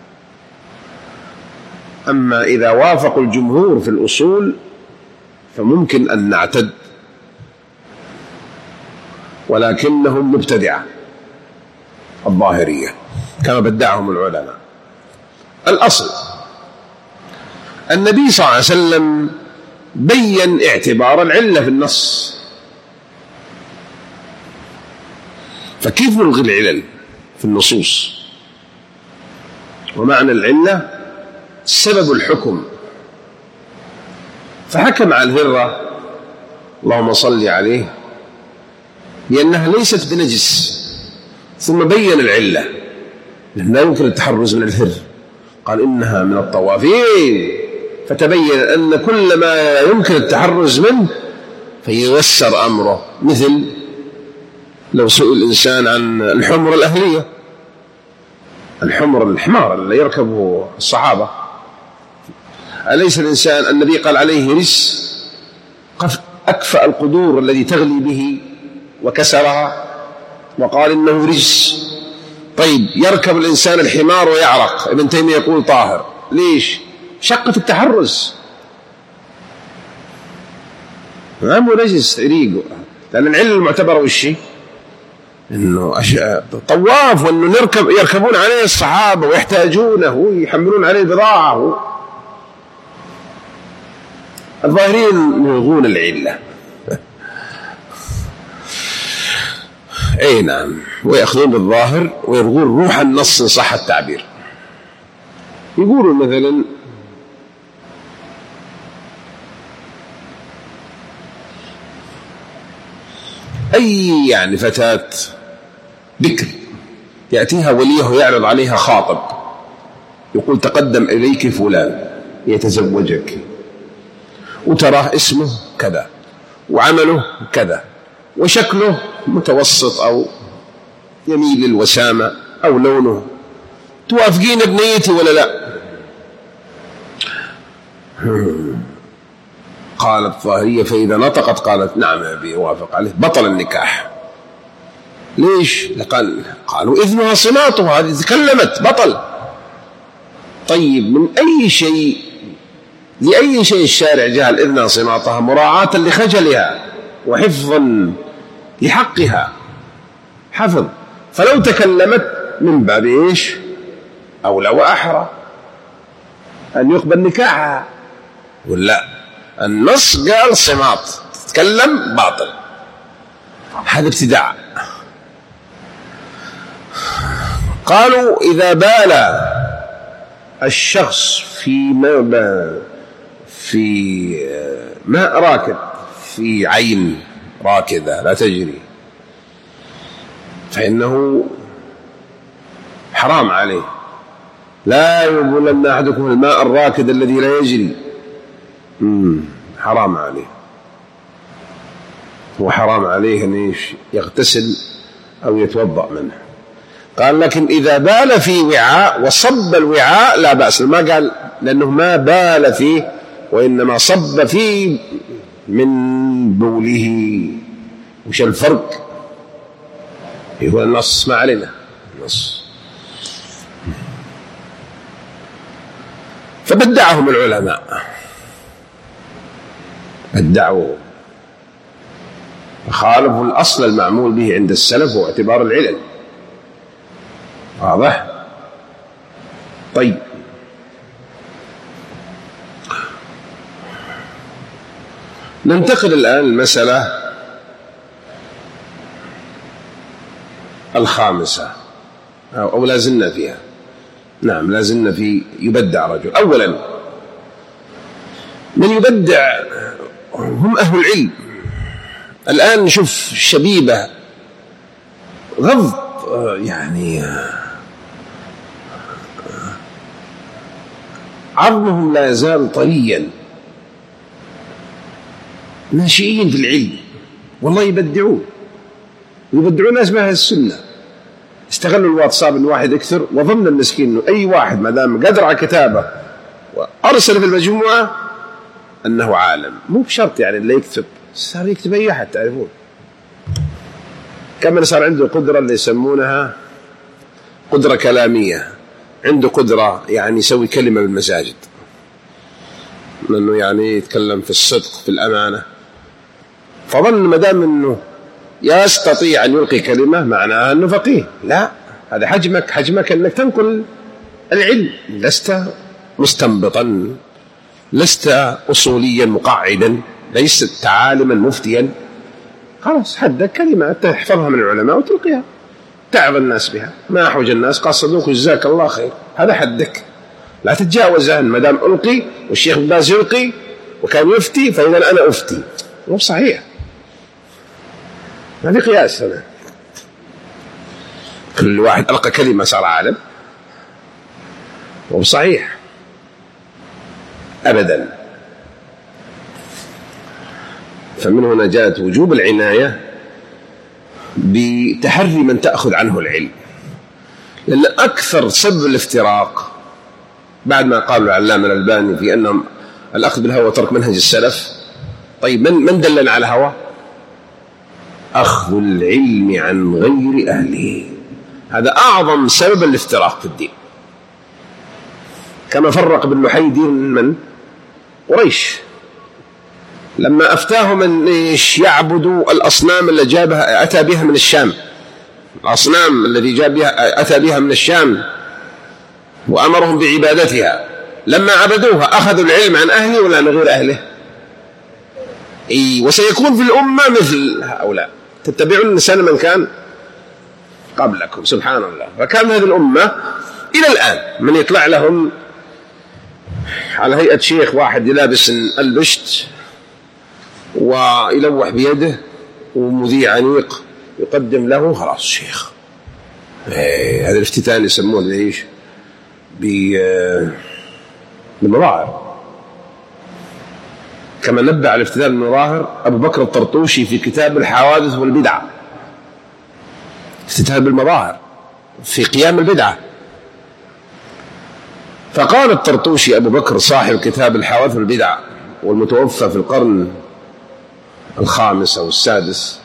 أما إذا وافقوا الجمهور في الأصول فممكن أن نعتد، ولكنهم مبتدعة الظاهرية كما بدعهم العلماء. الأصل النبي صلى الله عليه وسلم بين اعتبار العلة في النص، فكيف نلغي العلل في النصوص؟ ومعنى العلة سبب الحكم. فحكم على الهرة اللهم صل عليه لأنها ليست بنجس، ثم بين العلة لا يمكن التحرز من الهر، قال إنها من الطوافين، فتبين أن كل ما يمكن التحرز منه فييسر أمره. مثل لو سئل الإنسان عن الحمر الأهلية، الحمار اللي يركبه الصحابة، أليس الإنسان النبي قال عليه رجس، أكفأ القدور الذي تغلي به وكسرها وقال إنه رجس. طيب يركب الإنسان الحمار ويعرق، ابن تيمية يقول طاهر، ليش؟ شقة التحرز، ما هو نجس عريق، لأن العلة المعتبرة والشيء إنه طواف، وإنه يركبون عليه الصحابة ويحتاجونه ويحملون عليه البضاعة. الظاهرين يلغون العلة أي نعم، ويأخذون بالظاهر ويلغون روح النص إن صح التعبير. يقولوا مثلا أي يعني فتاة بكر يأتيها وليه يعرض عليها خاطب، يقول تقدم إليك فلان يتزوجك، وتراه اسمه كذا وعمله كذا وشكله متوسط أو يميل للوسامة أو لونه، توافقين بنيتي ولا لا؟ قالت ظاهرية فإذا نطقت قالت نعم يا أبي وافق عليه، بطل النكاح. ليش؟ قالوا إذنها صماتها، هذه تكلمت بطل. طيب من أي شيء لأي شيء الشارع جعل إذنها صماتها؟ مراعاة لخجلها وحفظا لحقها، حفظ. فلو تكلمت من باب إيش؟ أولى وأحرى أن يقبل نكاحها، ولا النص قال صمات، تتكلم باطل، هذا ابتداع. قالوا إذا بال الشخص في ماء راكد، في عين راكدة لا تجري، فإنه حرام عليه، لا يبولن أحدكم الماء الراكد الذي لا يجري، حرام عليه، وحرام عليه أن يغتسل أو يتوضأ منه. قال لكن إذا بال في وعاء وصب الوعاء لا بأس، ما قال لأنه ما بال فيه وإنما صب فيه من بوله. وش الفرق؟ هو النص ما علينا النص. فبدعهم العلماء، بدعوا، خالفوا الأصل المعمول به عند السلف واعتبار العلل. واضح؟ طيب ننتقل الآن المسألة الخامسة، أو لازلنا فيها. نعم لازلنا في يبدع رجل. أولا من يبدع هم أهل العلم. الآن نشوف شبيبة غض يعني عظمهم لا يزال طريا، ناشئين في العلم، والله يبدعون ناس ما هي السنة. استغلوا الواتساب إن واحد يكثر، وظن المسكين إنه أي واحد ما دام قدر على كتابة وأرسل في المجموعة أنه عالم. مو بشرط يعني اللي يكتب، صار يكتب أي أحد تعرفون. كمان صار عنده قدرة اللي يسمونها قدرة كلامية، عنده قدرة يعني يسوي كلمة بالمساجد، لأنه يعني يتكلم في الصدق في الأمانة، فظن ما دام أنه يستطيع أن يلقي كلمة معناها أنه فقيه. لا، هذا حجمك أنك تنقل العلم، لست مستنبطا، لست أصوليا مقعدا، ليست عالما مفتيا. خلاص حدك كلمة تحفظها من العلماء وتلقيها. تعظ الناس بها، ما أحوج الناس قصدوك جزاك الله خير، هذا حدك، لا تتجاوز عنه. ما دام ألقي والشيخ ابن باز يلقي وكان يفتي فإذا أنا أفتي، مو صحيح، ما في قياس هنا. كل واحد ألقى كلمة صار عالم، مو صحيح أبدا. فمن هنا جاءت وجوب العناية بتحري من تأخذ عنه العلم، لأن أكثر سبب الافتراق بعد ما قال العلامة الألباني في أنهم الأخذ بالهوى وترك منهج السلف. طيب من دلنا على هوى؟ أخذ العلم عن غير أهله، هذا أعظم سبب الافتراق في الدين. كما فرق ابن لحيدي من قريش لما أفتاهم أن يعبدوا الأصنام اللي أتى بها من الشام، الأصنام الذي أتى بها من الشام، وأمرهم بعبادتها. لما عبدوها أخذوا العلم عن أهله ولا عن غير أهله؟ وسيكون في الأمة مثل هؤلاء، تتبعون سنة من كان قبلكم، سبحان الله. فكان هذه الأمة إلى الآن من يطلع لهم على هيئة شيخ واحد يلابس البشت ويلوح بيده ومذيع عنيق يقدم له، خلاص شيخ. هذا الافتتان يسمونه ليش؟ بالمظاهر، كما نبه على الافتتان بالمظاهر أبو بكر الطرطوشي في كتاب الحوادث والبدعة. افتتان بالمظاهر في قيام البدعة. فقال الطرطوشي أبو بكر صاحب كتاب الحوادث والبدعة والمتوفى في القرن الخامس أو السادس،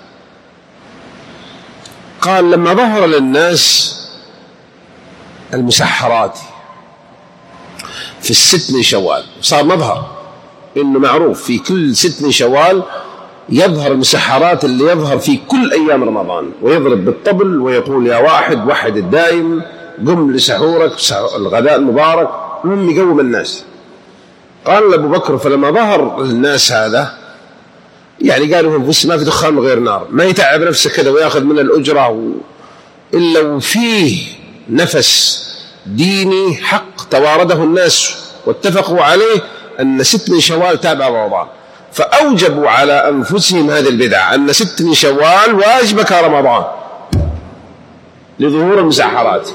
قال لما ظهر للناس المسحرات في الست من شوال، صار مظهر إنه معروف في كل 6 من شوال يظهر المسحرات اللي يظهر في كل أيام رمضان، ويضرب بالطبل ويقول يا واحد وحد الدائم، قم لسحورك الغداء المبارك، هم يقوم الناس. قال أبو بكر فلما ظهر للناس هذا، يعني قالوا بس ما في دخان غير نار، ما يتعب نفسه كذا ويأخذ من الأجرة إلا وفيه نفس ديني حق توارده الناس واتفقوا عليه أن 6 من شوال تابع رمضان، فأوجبوا على أنفسهم هذه البدعة أن 6 من شوال واجبك رمضان لظهور المسحرات.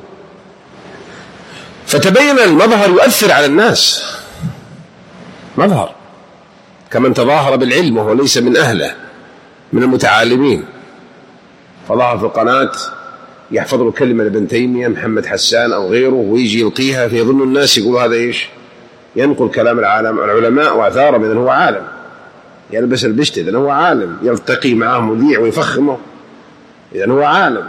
فتبين المظهر يؤثر على الناس، مظهر كمن تظاهر بالعلم وهو ليس من أهله من المتعالمين، فظهر في القناة يحفظ له كلمة لابن تيمية محمد حسان أو غيره ويجي يلقيها، فيظن الناس يقولوا هذا إيش؟ ينقل كلام العلماء وأثارهم، إذن هو عالم، يلبس البشت إذن هو عالم، يلتقي معه مذيع ويفخمه إذن هو عالم.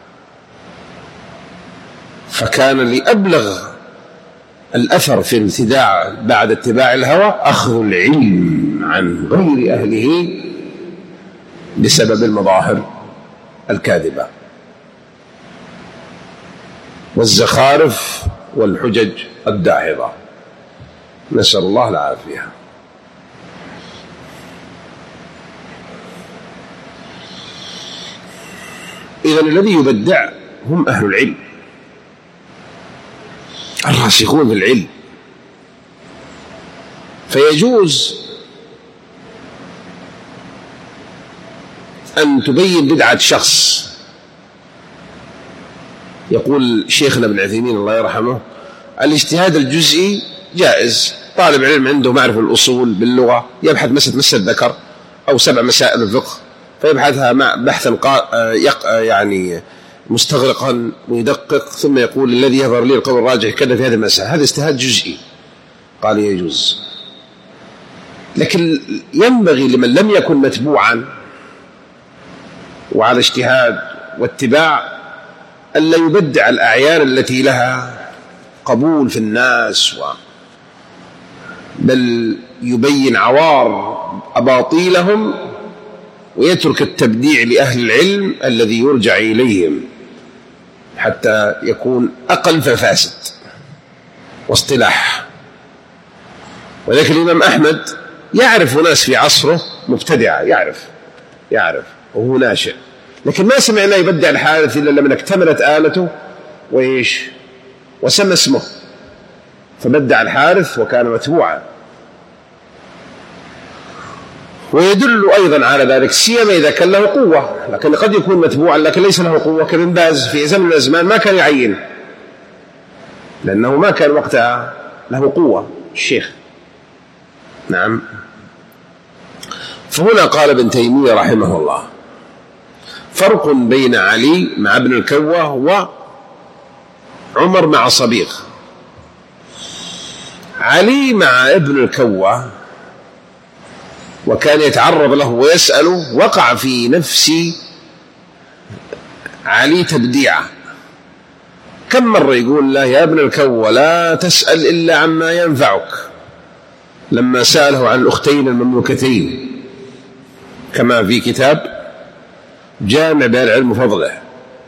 فكان لأبلغ الأثر في الابتداع بعد اتباع الهوى أخذ العلم عن غير أهله بسبب المظاهر الكاذبة والزخارف والحجج الداحضة، نسأل الله العافية. إذن الذي يبدع هم أهل العلم الراسخون في العلم. فيجوز أن تبين بدعة شخص. يقول شيخنا ابن عثيمين الله يرحمه الاجتهاد الجزئي جائز، طالب علم عنده معرفة الأصول باللغة يبحث مسألة ذكر أو 7 مسائل الفقه فيبحثها مع بحثا يعني مستغرقا ويدقق، ثم يقول الذي يظهر لي القول الراجح كذا في هذه المسألة، هذا اجتهاد جزئي. قال يجوز، لكن ينبغي لمن لم يكن متبوعا وعلى اجتهاد واتباع ألا يبدع الأعيان التي لها قبول في الناس، بل يبين عوار أباطيلهم ويترك التبديع لأهل العلم الذي يرجع إليهم حتى يكون أقل فاسد واصطلاح. ولكن الإمام أحمد يعرف ناس في عصره مبتدعة، يعرف وهو ناشئ، لكن ما سمعنا يبدع الحارث إلا لما اكتملت آلته وإيش وسمى اسمه، فبدع الحارث وكان متبوعا. ويدل أيضا على ذلك سيما إذا كان له قوة، لكن قد يكون متبوعا لكن ليس له قوة، كابن باز في زمن من الأزمان ما كان يعين لأنه ما كان وقتها له قوة الشيخ. نعم. فهنا قال ابن تيمية رحمه الله: فرق بين علي مع ابن الكوة وعمر مع صبيغ. علي مع ابن الكوة وكان يتعرض له ويسأله، وقع في نفس علي تبديعه. كم مرة يقول له: يا ابن الكوة لا تسأل إلا عما ينفعك، لما سأله عن الأختين المملوكتين كما في كتاب جامع بيان العلم وفضله.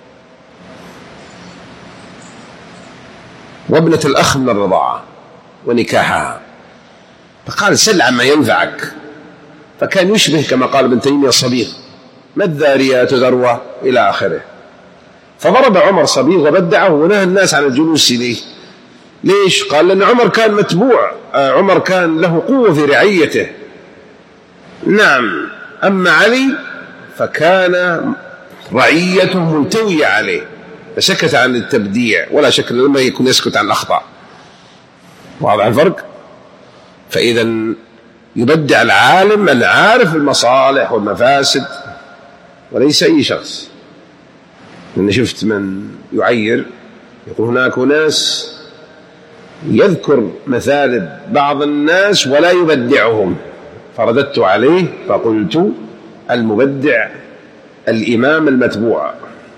وابنة الأخ من الرضاعة ونكاحها، فقال: سل عما ينفعك. فكان يشبه كما قال ابن تيمية الصبيغ: ما الذاريات ذروة إلى آخره. فضرب عمر صبيغ وبدعه ونهى الناس عن الجلوس إليه. ليش؟ قال: لأن عمر كان متبوع، عمر كان له قوة في رعيته. نعم. أما علي فكان رعيته منتوية عليه، فسكت عن التبديع، ولا شك لما يكون يسكت عن الأخطاء. واضح الفرق؟ فإذا يبدع العالم من عارف المصالح والمفاسد وليس أي شخص. لأن شفت من يعير يقول هناك ناس يذكر مثالب بعض الناس ولا يبدعهم، فرددت عليه فقلت: المبدع الإمام المتبوع.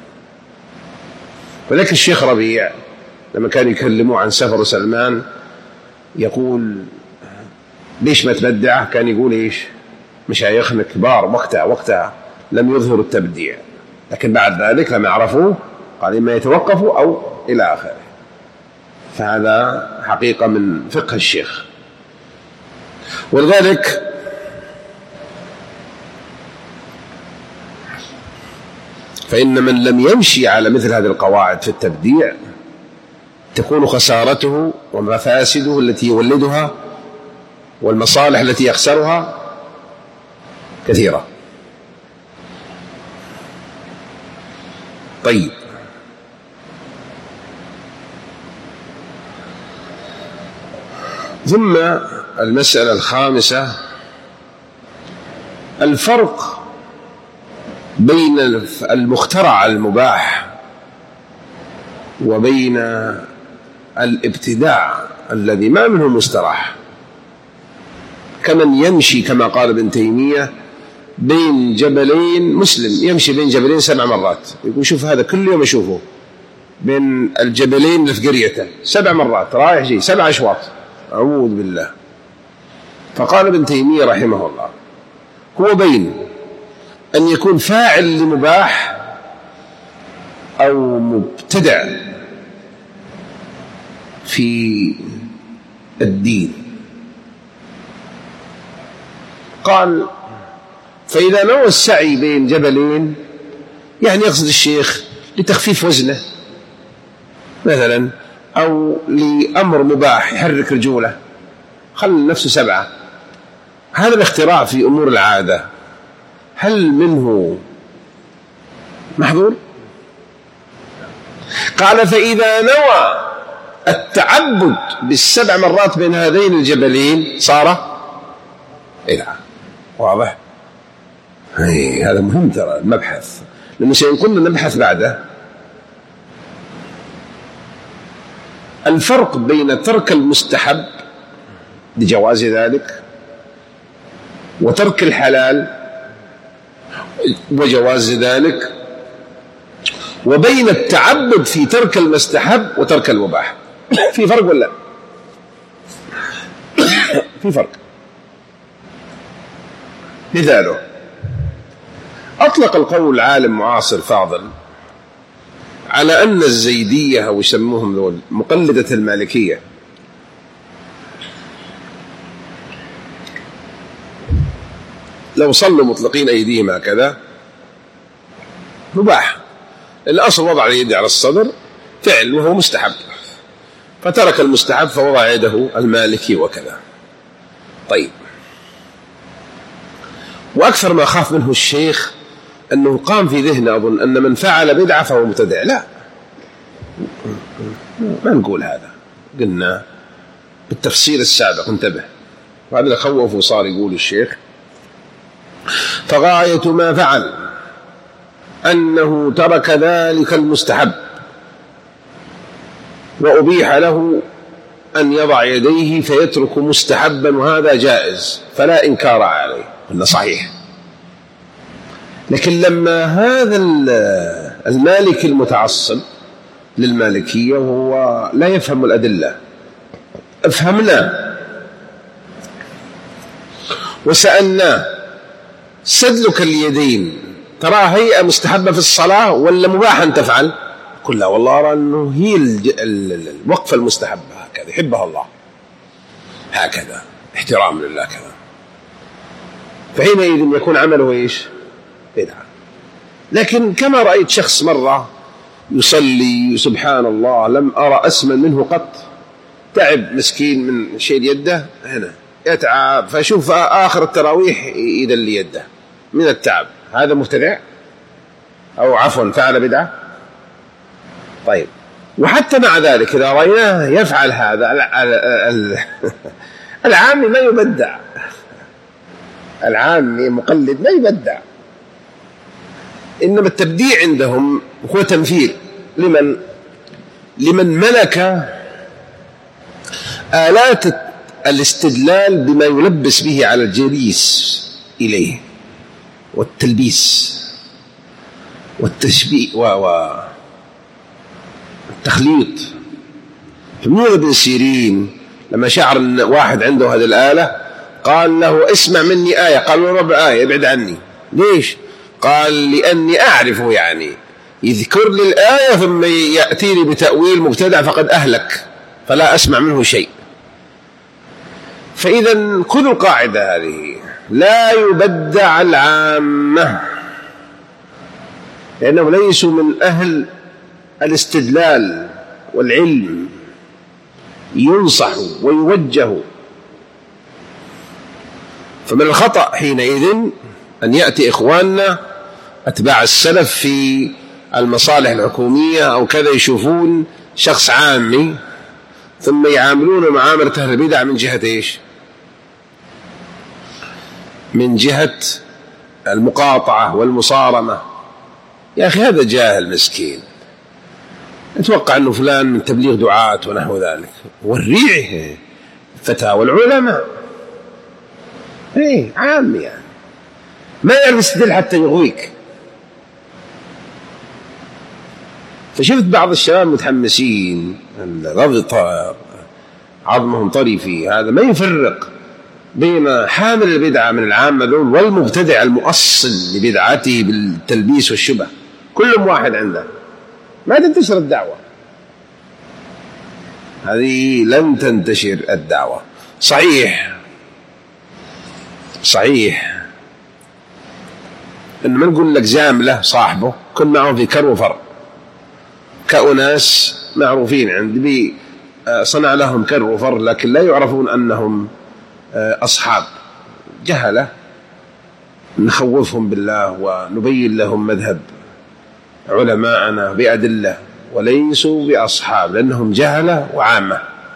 ولكن الشيخ ربيع لما كان يكلموا عن سفر سلمان يقول: ليش ما تبدع؟ كان يقول: إيش مشايخنا كبار وقتها لم يظهروا التبديع، لكن بعد ذلك لما عرفوه قال: إما يتوقفوا أو إلى آخره. فهذا حقيقة من فقه الشيخ. ولذلك فإن من لم يمشي على مثل هذه القواعد في التبديع تكون خسارته ومفاسده التي يولدها والمصالح التي يخسرها كثيرة. طيب، ثم المسألة الخامسة: الفرق بين المخترع المباح وبين الابتداع الذي ما منه مستراح، كمن يمشي كما قال ابن تيمية بين جبلين. مسلم يمشي بين جبلين 7 مرات، يقول: شوف هذا كل يوم أشوفه بين الجبلين اللي في قريته 7 مرات رايح جاي 7 أشواط، أعوذ بالله. فقال ابن تيمية رحمه الله: هو بين أن يكون فاعل لمباح أو مبتدع في الدين. قال: فإذا نوى السعي بين جبلين، يعني يقصد الشيخ لتخفيف وزنه مثلا، أو لأمر مباح يحرك رجوله، خل نفسه 7. هذا الاختراع في أمور العادة هل منه محظور؟ قال: فإذا نوى التعبد ب7 مرات بين هذين الجبلين صار إلى. واضح؟ هذا مهم ترى المبحث، لأنه سيكون نبحث بعده. الفرق بين ترك المستحب لجواز ذلك وترك الحلال وجواز ذلك، وبين التعبد في ترك المستحب وترك المباح. في فرق ولا في فرق؟ مثاله: أطلق القول عالم معاصر فاضل على أن الزيدية أو يسموهم ذول مقلدة المالكية لو صلوا مطلقين أيديهم هكذا مباح. الأصل وضع اليد على الصدر فعل وهو مستحب، فترك المستحب فوضع يده المالكي وكذا. طيب، وأكثر ما خاف منه الشيخ أنه قام في ذهنه أظن أن من فعل بدعة فهو مبتدع. لا، ما نقول هذا، قلنا بالتفسير السابق، انتبه، وهذا اللي خوف وصار يقول الشيخ: فغاية ما فعل أنه ترك ذلك المستحب وأبيح له أن يضع يديه فيترك مستحبا، وهذا جائز فلا إنكار عليه. قلنا صحيح. لكن لما هذا المالك المتعصب للمالكية وهو لا يفهم الأدلة، أفهمنا وسألناه: سدلك اليدين ترى هيئة مستحبة في الصلاة ولا مباحا تفعل؟ قل لا والله أرى أنه هي الوقفة المستحبة، هكذا يحبها الله، هكذا احترام لله كذا، فحينئذ يكون عمله إيش؟ بدعة. لكن كما رأيت شخص مرة يصلي سبحان الله لم أرى أسمن منه قط، تعب مسكين من شيل يده هنا يتعب، فشوف آخر التراويح يدل يده من التعب، هذا مبتدع أو عفوا فعل بدعة. طيب، وحتى مع ذلك إذا رأيناه يفعل هذا العامي ما يبدع، العامي مقلد ما يبدع، إنما التبديع عندهم هو تمثيل لمن ملك آلات الاستدلال بما يلبس به على الجليس إليه، والتلبيس والتشبيه والتخليط. ابن بن سيرين لما شعر أن واحد عنده هذه الآلة قال له: اسمع مني آية. قال له: ربع آية، ابعد عني. ليش؟ قال: لأني أعرفه، يعني يذكر لي الآية ثم يأتيني بتأويل مبتدع فقد أهلك، فلا أسمع منه شيء. فإذا خذوا القاعدة هذه: لا يبدع العامة، لأنهم ليسوا من أهل الاستدلال والعلم، ينصحوا ويوجهوا. فمن الخطأ حينئذ أن يأتي إخواننا أتباع السلف في المصالح الحكومية أو كذا يشوفون شخص عامي ثم يعاملون معاملة أهل البدع من جهة إيش؟ من جهة المقاطعة والمصارمة. يا أخي هذا جاهل مسكين، اتوقع أنه فلان من تبليغ دعاة ونحو ذلك، والريعه فتاوى العلماء، عام يعني ما يعرف يستدل حتى يغويك. فشفت بعض الشباب متحمسين الغض عظمهم طري فيه، هذا ما يفرق بين حامل البدعة من العامة ذول والمبتدع المؤصل لبدعته بالتلبيس والشبه، كلهم واحد عنده، ما تنتشر الدعوة هذه، لن تنتشر الدعوة. صحيح إن ما نقول لك زاملة صاحبه كن معهم في كر وفر، كأناس معروفين عندي صنع لهم كر وفر لكن لا يعرفون أنهم أصحاب جهلة، نخوفهم بالله ونبين لهم مذهب علماءنا بأدلة، وليسوا بأصحاب لأنهم جهلة وعامة.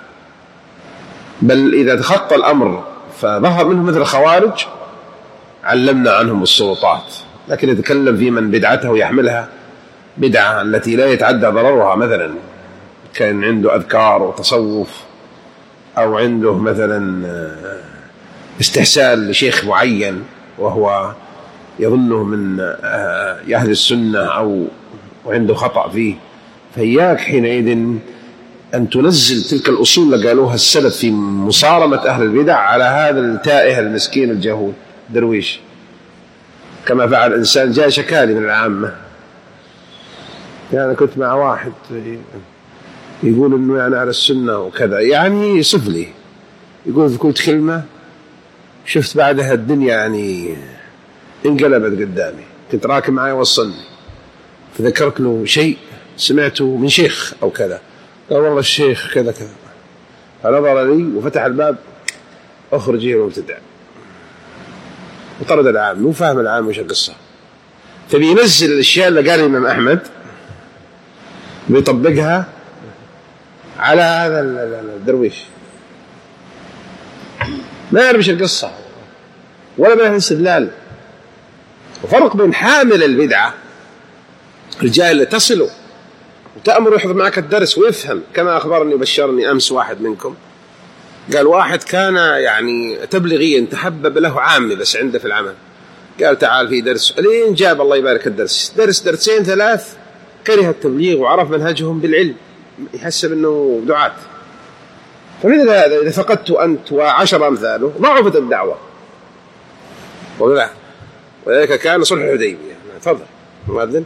بل إذا تخطى الأمر فظهر منهم مثل الخوارج علمنا عنهم السلطات، لكن يتكلم في من بدعته يحملها بدعة التي لا يتعدى ضررها، مثلا كان عنده أذكار وتصوف أو عنده مثلا استحسان لشيخ معين وهو يظنه من أهل السنة أو وعنده خطأ فيه، فإياك حينئذ أن تنزل تلك الأصول اللي قالوها السلف في مصارمة أهل البدع على هذا التائه المسكين الجهول درويش، كما فعل إنسان جاء شكالي من العامة. يعني كنت مع واحد يقول إنه يعني على السنة وكذا، يعني يصف لي، يقول في كل كلمة شفت بعدها الدنيا يعني انقلبت قدامي، كنت راكب معي وصلني، فذكرت له شيء سمعته من شيخ أو كذا، قال والله الشيخ كذا كذا، فنظر لي وفتح الباب، أخرجي المبتدع، وطرد العام، مو فاهم العام وش القصة. فبينزل الأشياء اللي قال الإمام أحمد بيطبقها على هذا الدرويش، ما يعرف ايش القصة ولا ما يعرف استدلال. وفرق بين حامل البدعة الرجال اللي تصله وتأمر يحضر معك الدرس ويفهم، كما أخبرني وبشرني أمس واحد منكم، قال واحد كان يعني تبليغيا تحبب له عامي بس عنده في العمل، قال تعال في درس، لين جاب الله يبارك الدرس، درس درسين ثلاث، كره التبليغ وعرف منهجهم بالعلم، يحسب أنه دعاة. فمثل هذا إذا فقدت أنت وعشر أمثاله ضعفت الدعوة. وذلك كان صلح الحديبية. تفضل مؤذن.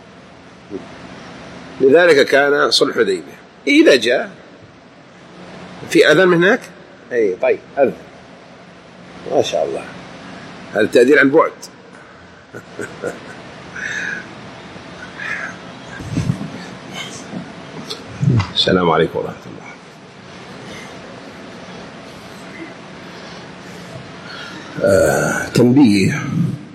لذلك كان صلح الحديبية. إذا جاء في أذان من هناك، أي طيب أذن، ما شاء الله، هذا التأذين عن بعد. السلام عليكم ورحمة الله. تنبيه،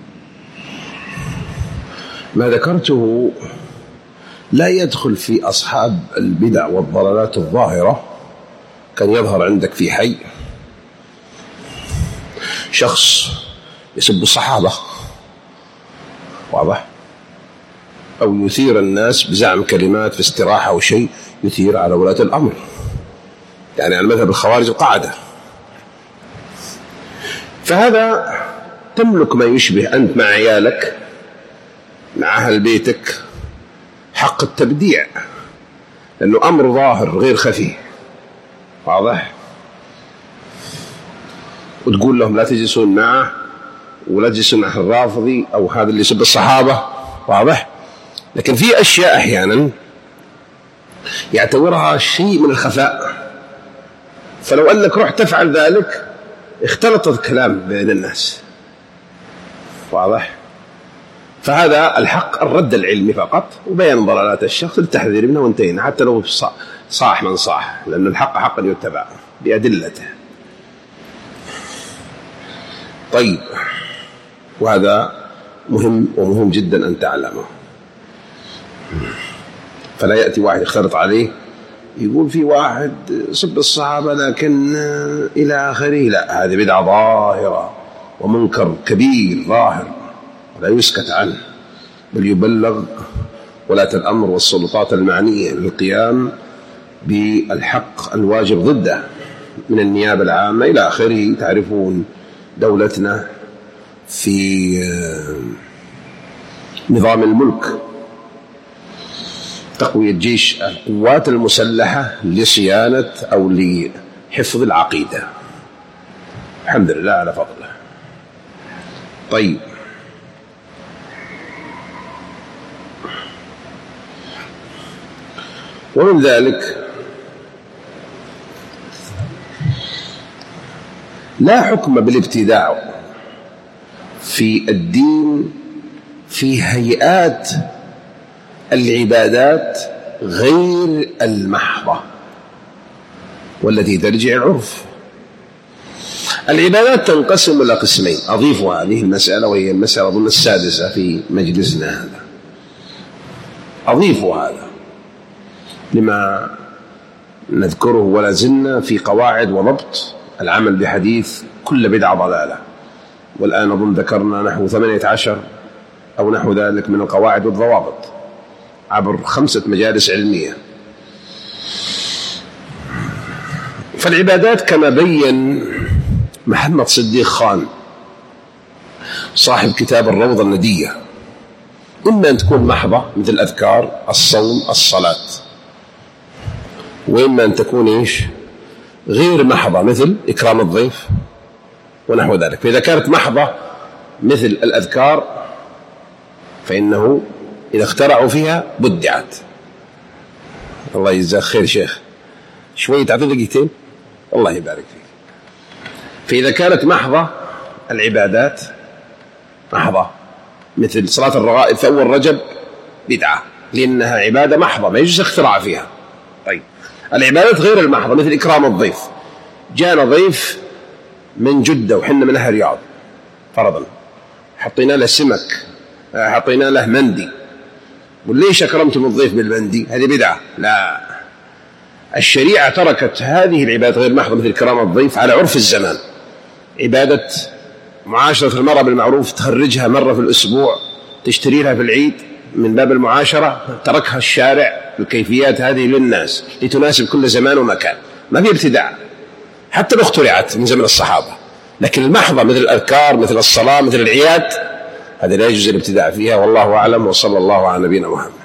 ما ذكرته لا يدخل في أصحاب البدع والضلالات الظاهرة. كان يظهر عندك في حي شخص يسب الصحابة، واضح، أو يثير الناس بزعم كلمات في استراحة أو شيء يثير على ولاة الأمر، يعني على مذهب الخوارج القاعدة. فهذا تملك ما يشبه أنت مع عيالك مع أهل بيتك حق التبديع، لأنه أمر ظاهر غير خفي، واضح، وتقول لهم لا تجلسون معه ولا تجلسون مع الرافضي أو هذا اللي يسب الصحابة، واضح. لكن في أشياء أحيانا يعتبرها شيء من الخفاء، فلو أنك رحت تفعل ذلك اختلط الكلام بين الناس، واضح. فهذا الحق الرد العلمي فقط وبيان ضلالات الشخص للتحذير منه وانتهينا، حتى لو صاح من صاح، لأن الحق حقا يتبع بأدلته. طيب، وهذا مهم ومهم جدا أن تعلمه. فلا يأتي واحد يختلط عليه يقول في واحد صب الصحابة لكن إلى آخره، لا، هذه بدعة ظاهرة ومنكر كبير ظاهر ولا يسكت عنه، بل يبلغ ولاة الأمر والسلطات المعنية للقيام بالحق الواجب ضده من النيابة العامة إلى آخره. تعرفون دولتنا في نظام الملك تقوية جيش القوات المسلحة لصيانة أو لحفظ العقيدة، الحمد لله على فضله. طيب، ومن ذلك لا حكم بالابتداع في الدين في هيئات العبادات غير المحضة والتي ترجع العرف. العبادات تنقسم إلى قسمين، أضيف هذه المسألة وهي المسألة أظن السادسة في مجلسنا هذا، أضيف هذا لما نذكره ولا زلنا في قواعد وضبط العمل بحديث كل بدعة ضلالة، والآن أظن ذكرنا نحو 18 أو نحو ذلك من القواعد والضوابط عبر 5 مجالس علمية. فالعبادات كما بين محمد صديق خان صاحب كتاب الروضة الندية إما أن تكون محضة مثل الأذكار، الصوم، الصلاة، وإما أن تكون غير محضة مثل إكرام الضيف ونحو ذلك. فإذا كانت محضة مثل الأذكار فإنه إذا اخترعوا فيها بدعت. الله يجزاك خير شيخ، شوي تعطي دقيقتين، الله يبارك فيك. فإذا كانت محضة العبادات محضة مثل صلاة الرغائب في أول رجب بدعة، لأنها عبادة محضة ما يجوز اختراع فيها. طيب العبادات غير المحضة مثل إكرام الضيف، جاءنا ضيف من جدة وحنا من أهل الرياض فرضا، حطينا له سمك، حطينا له مندي، وليش أكرمتم الضيف بالمندي؟ هذه بدعة. لا، الشريعة تركت هذه العبادات غير محضة مثل إكرام الضيف على عرف الزمان. عبادة معاشرة المرأة بالمعروف، تخرجها مرة في الأسبوع، تشتري لها في العيد من باب المعاشرة، تركها الشارع الكيفيات هذه للناس لتناسب كل زمان ومكان، ما في ابتداع حتى لو اخترعت من زمن الصحابة. لكن المحضة مثل الأذكار مثل الصلاة مثل العياد هذا لا يجوز الابتداع فيها، والله أعلم، وصلى الله على نبينا محمد.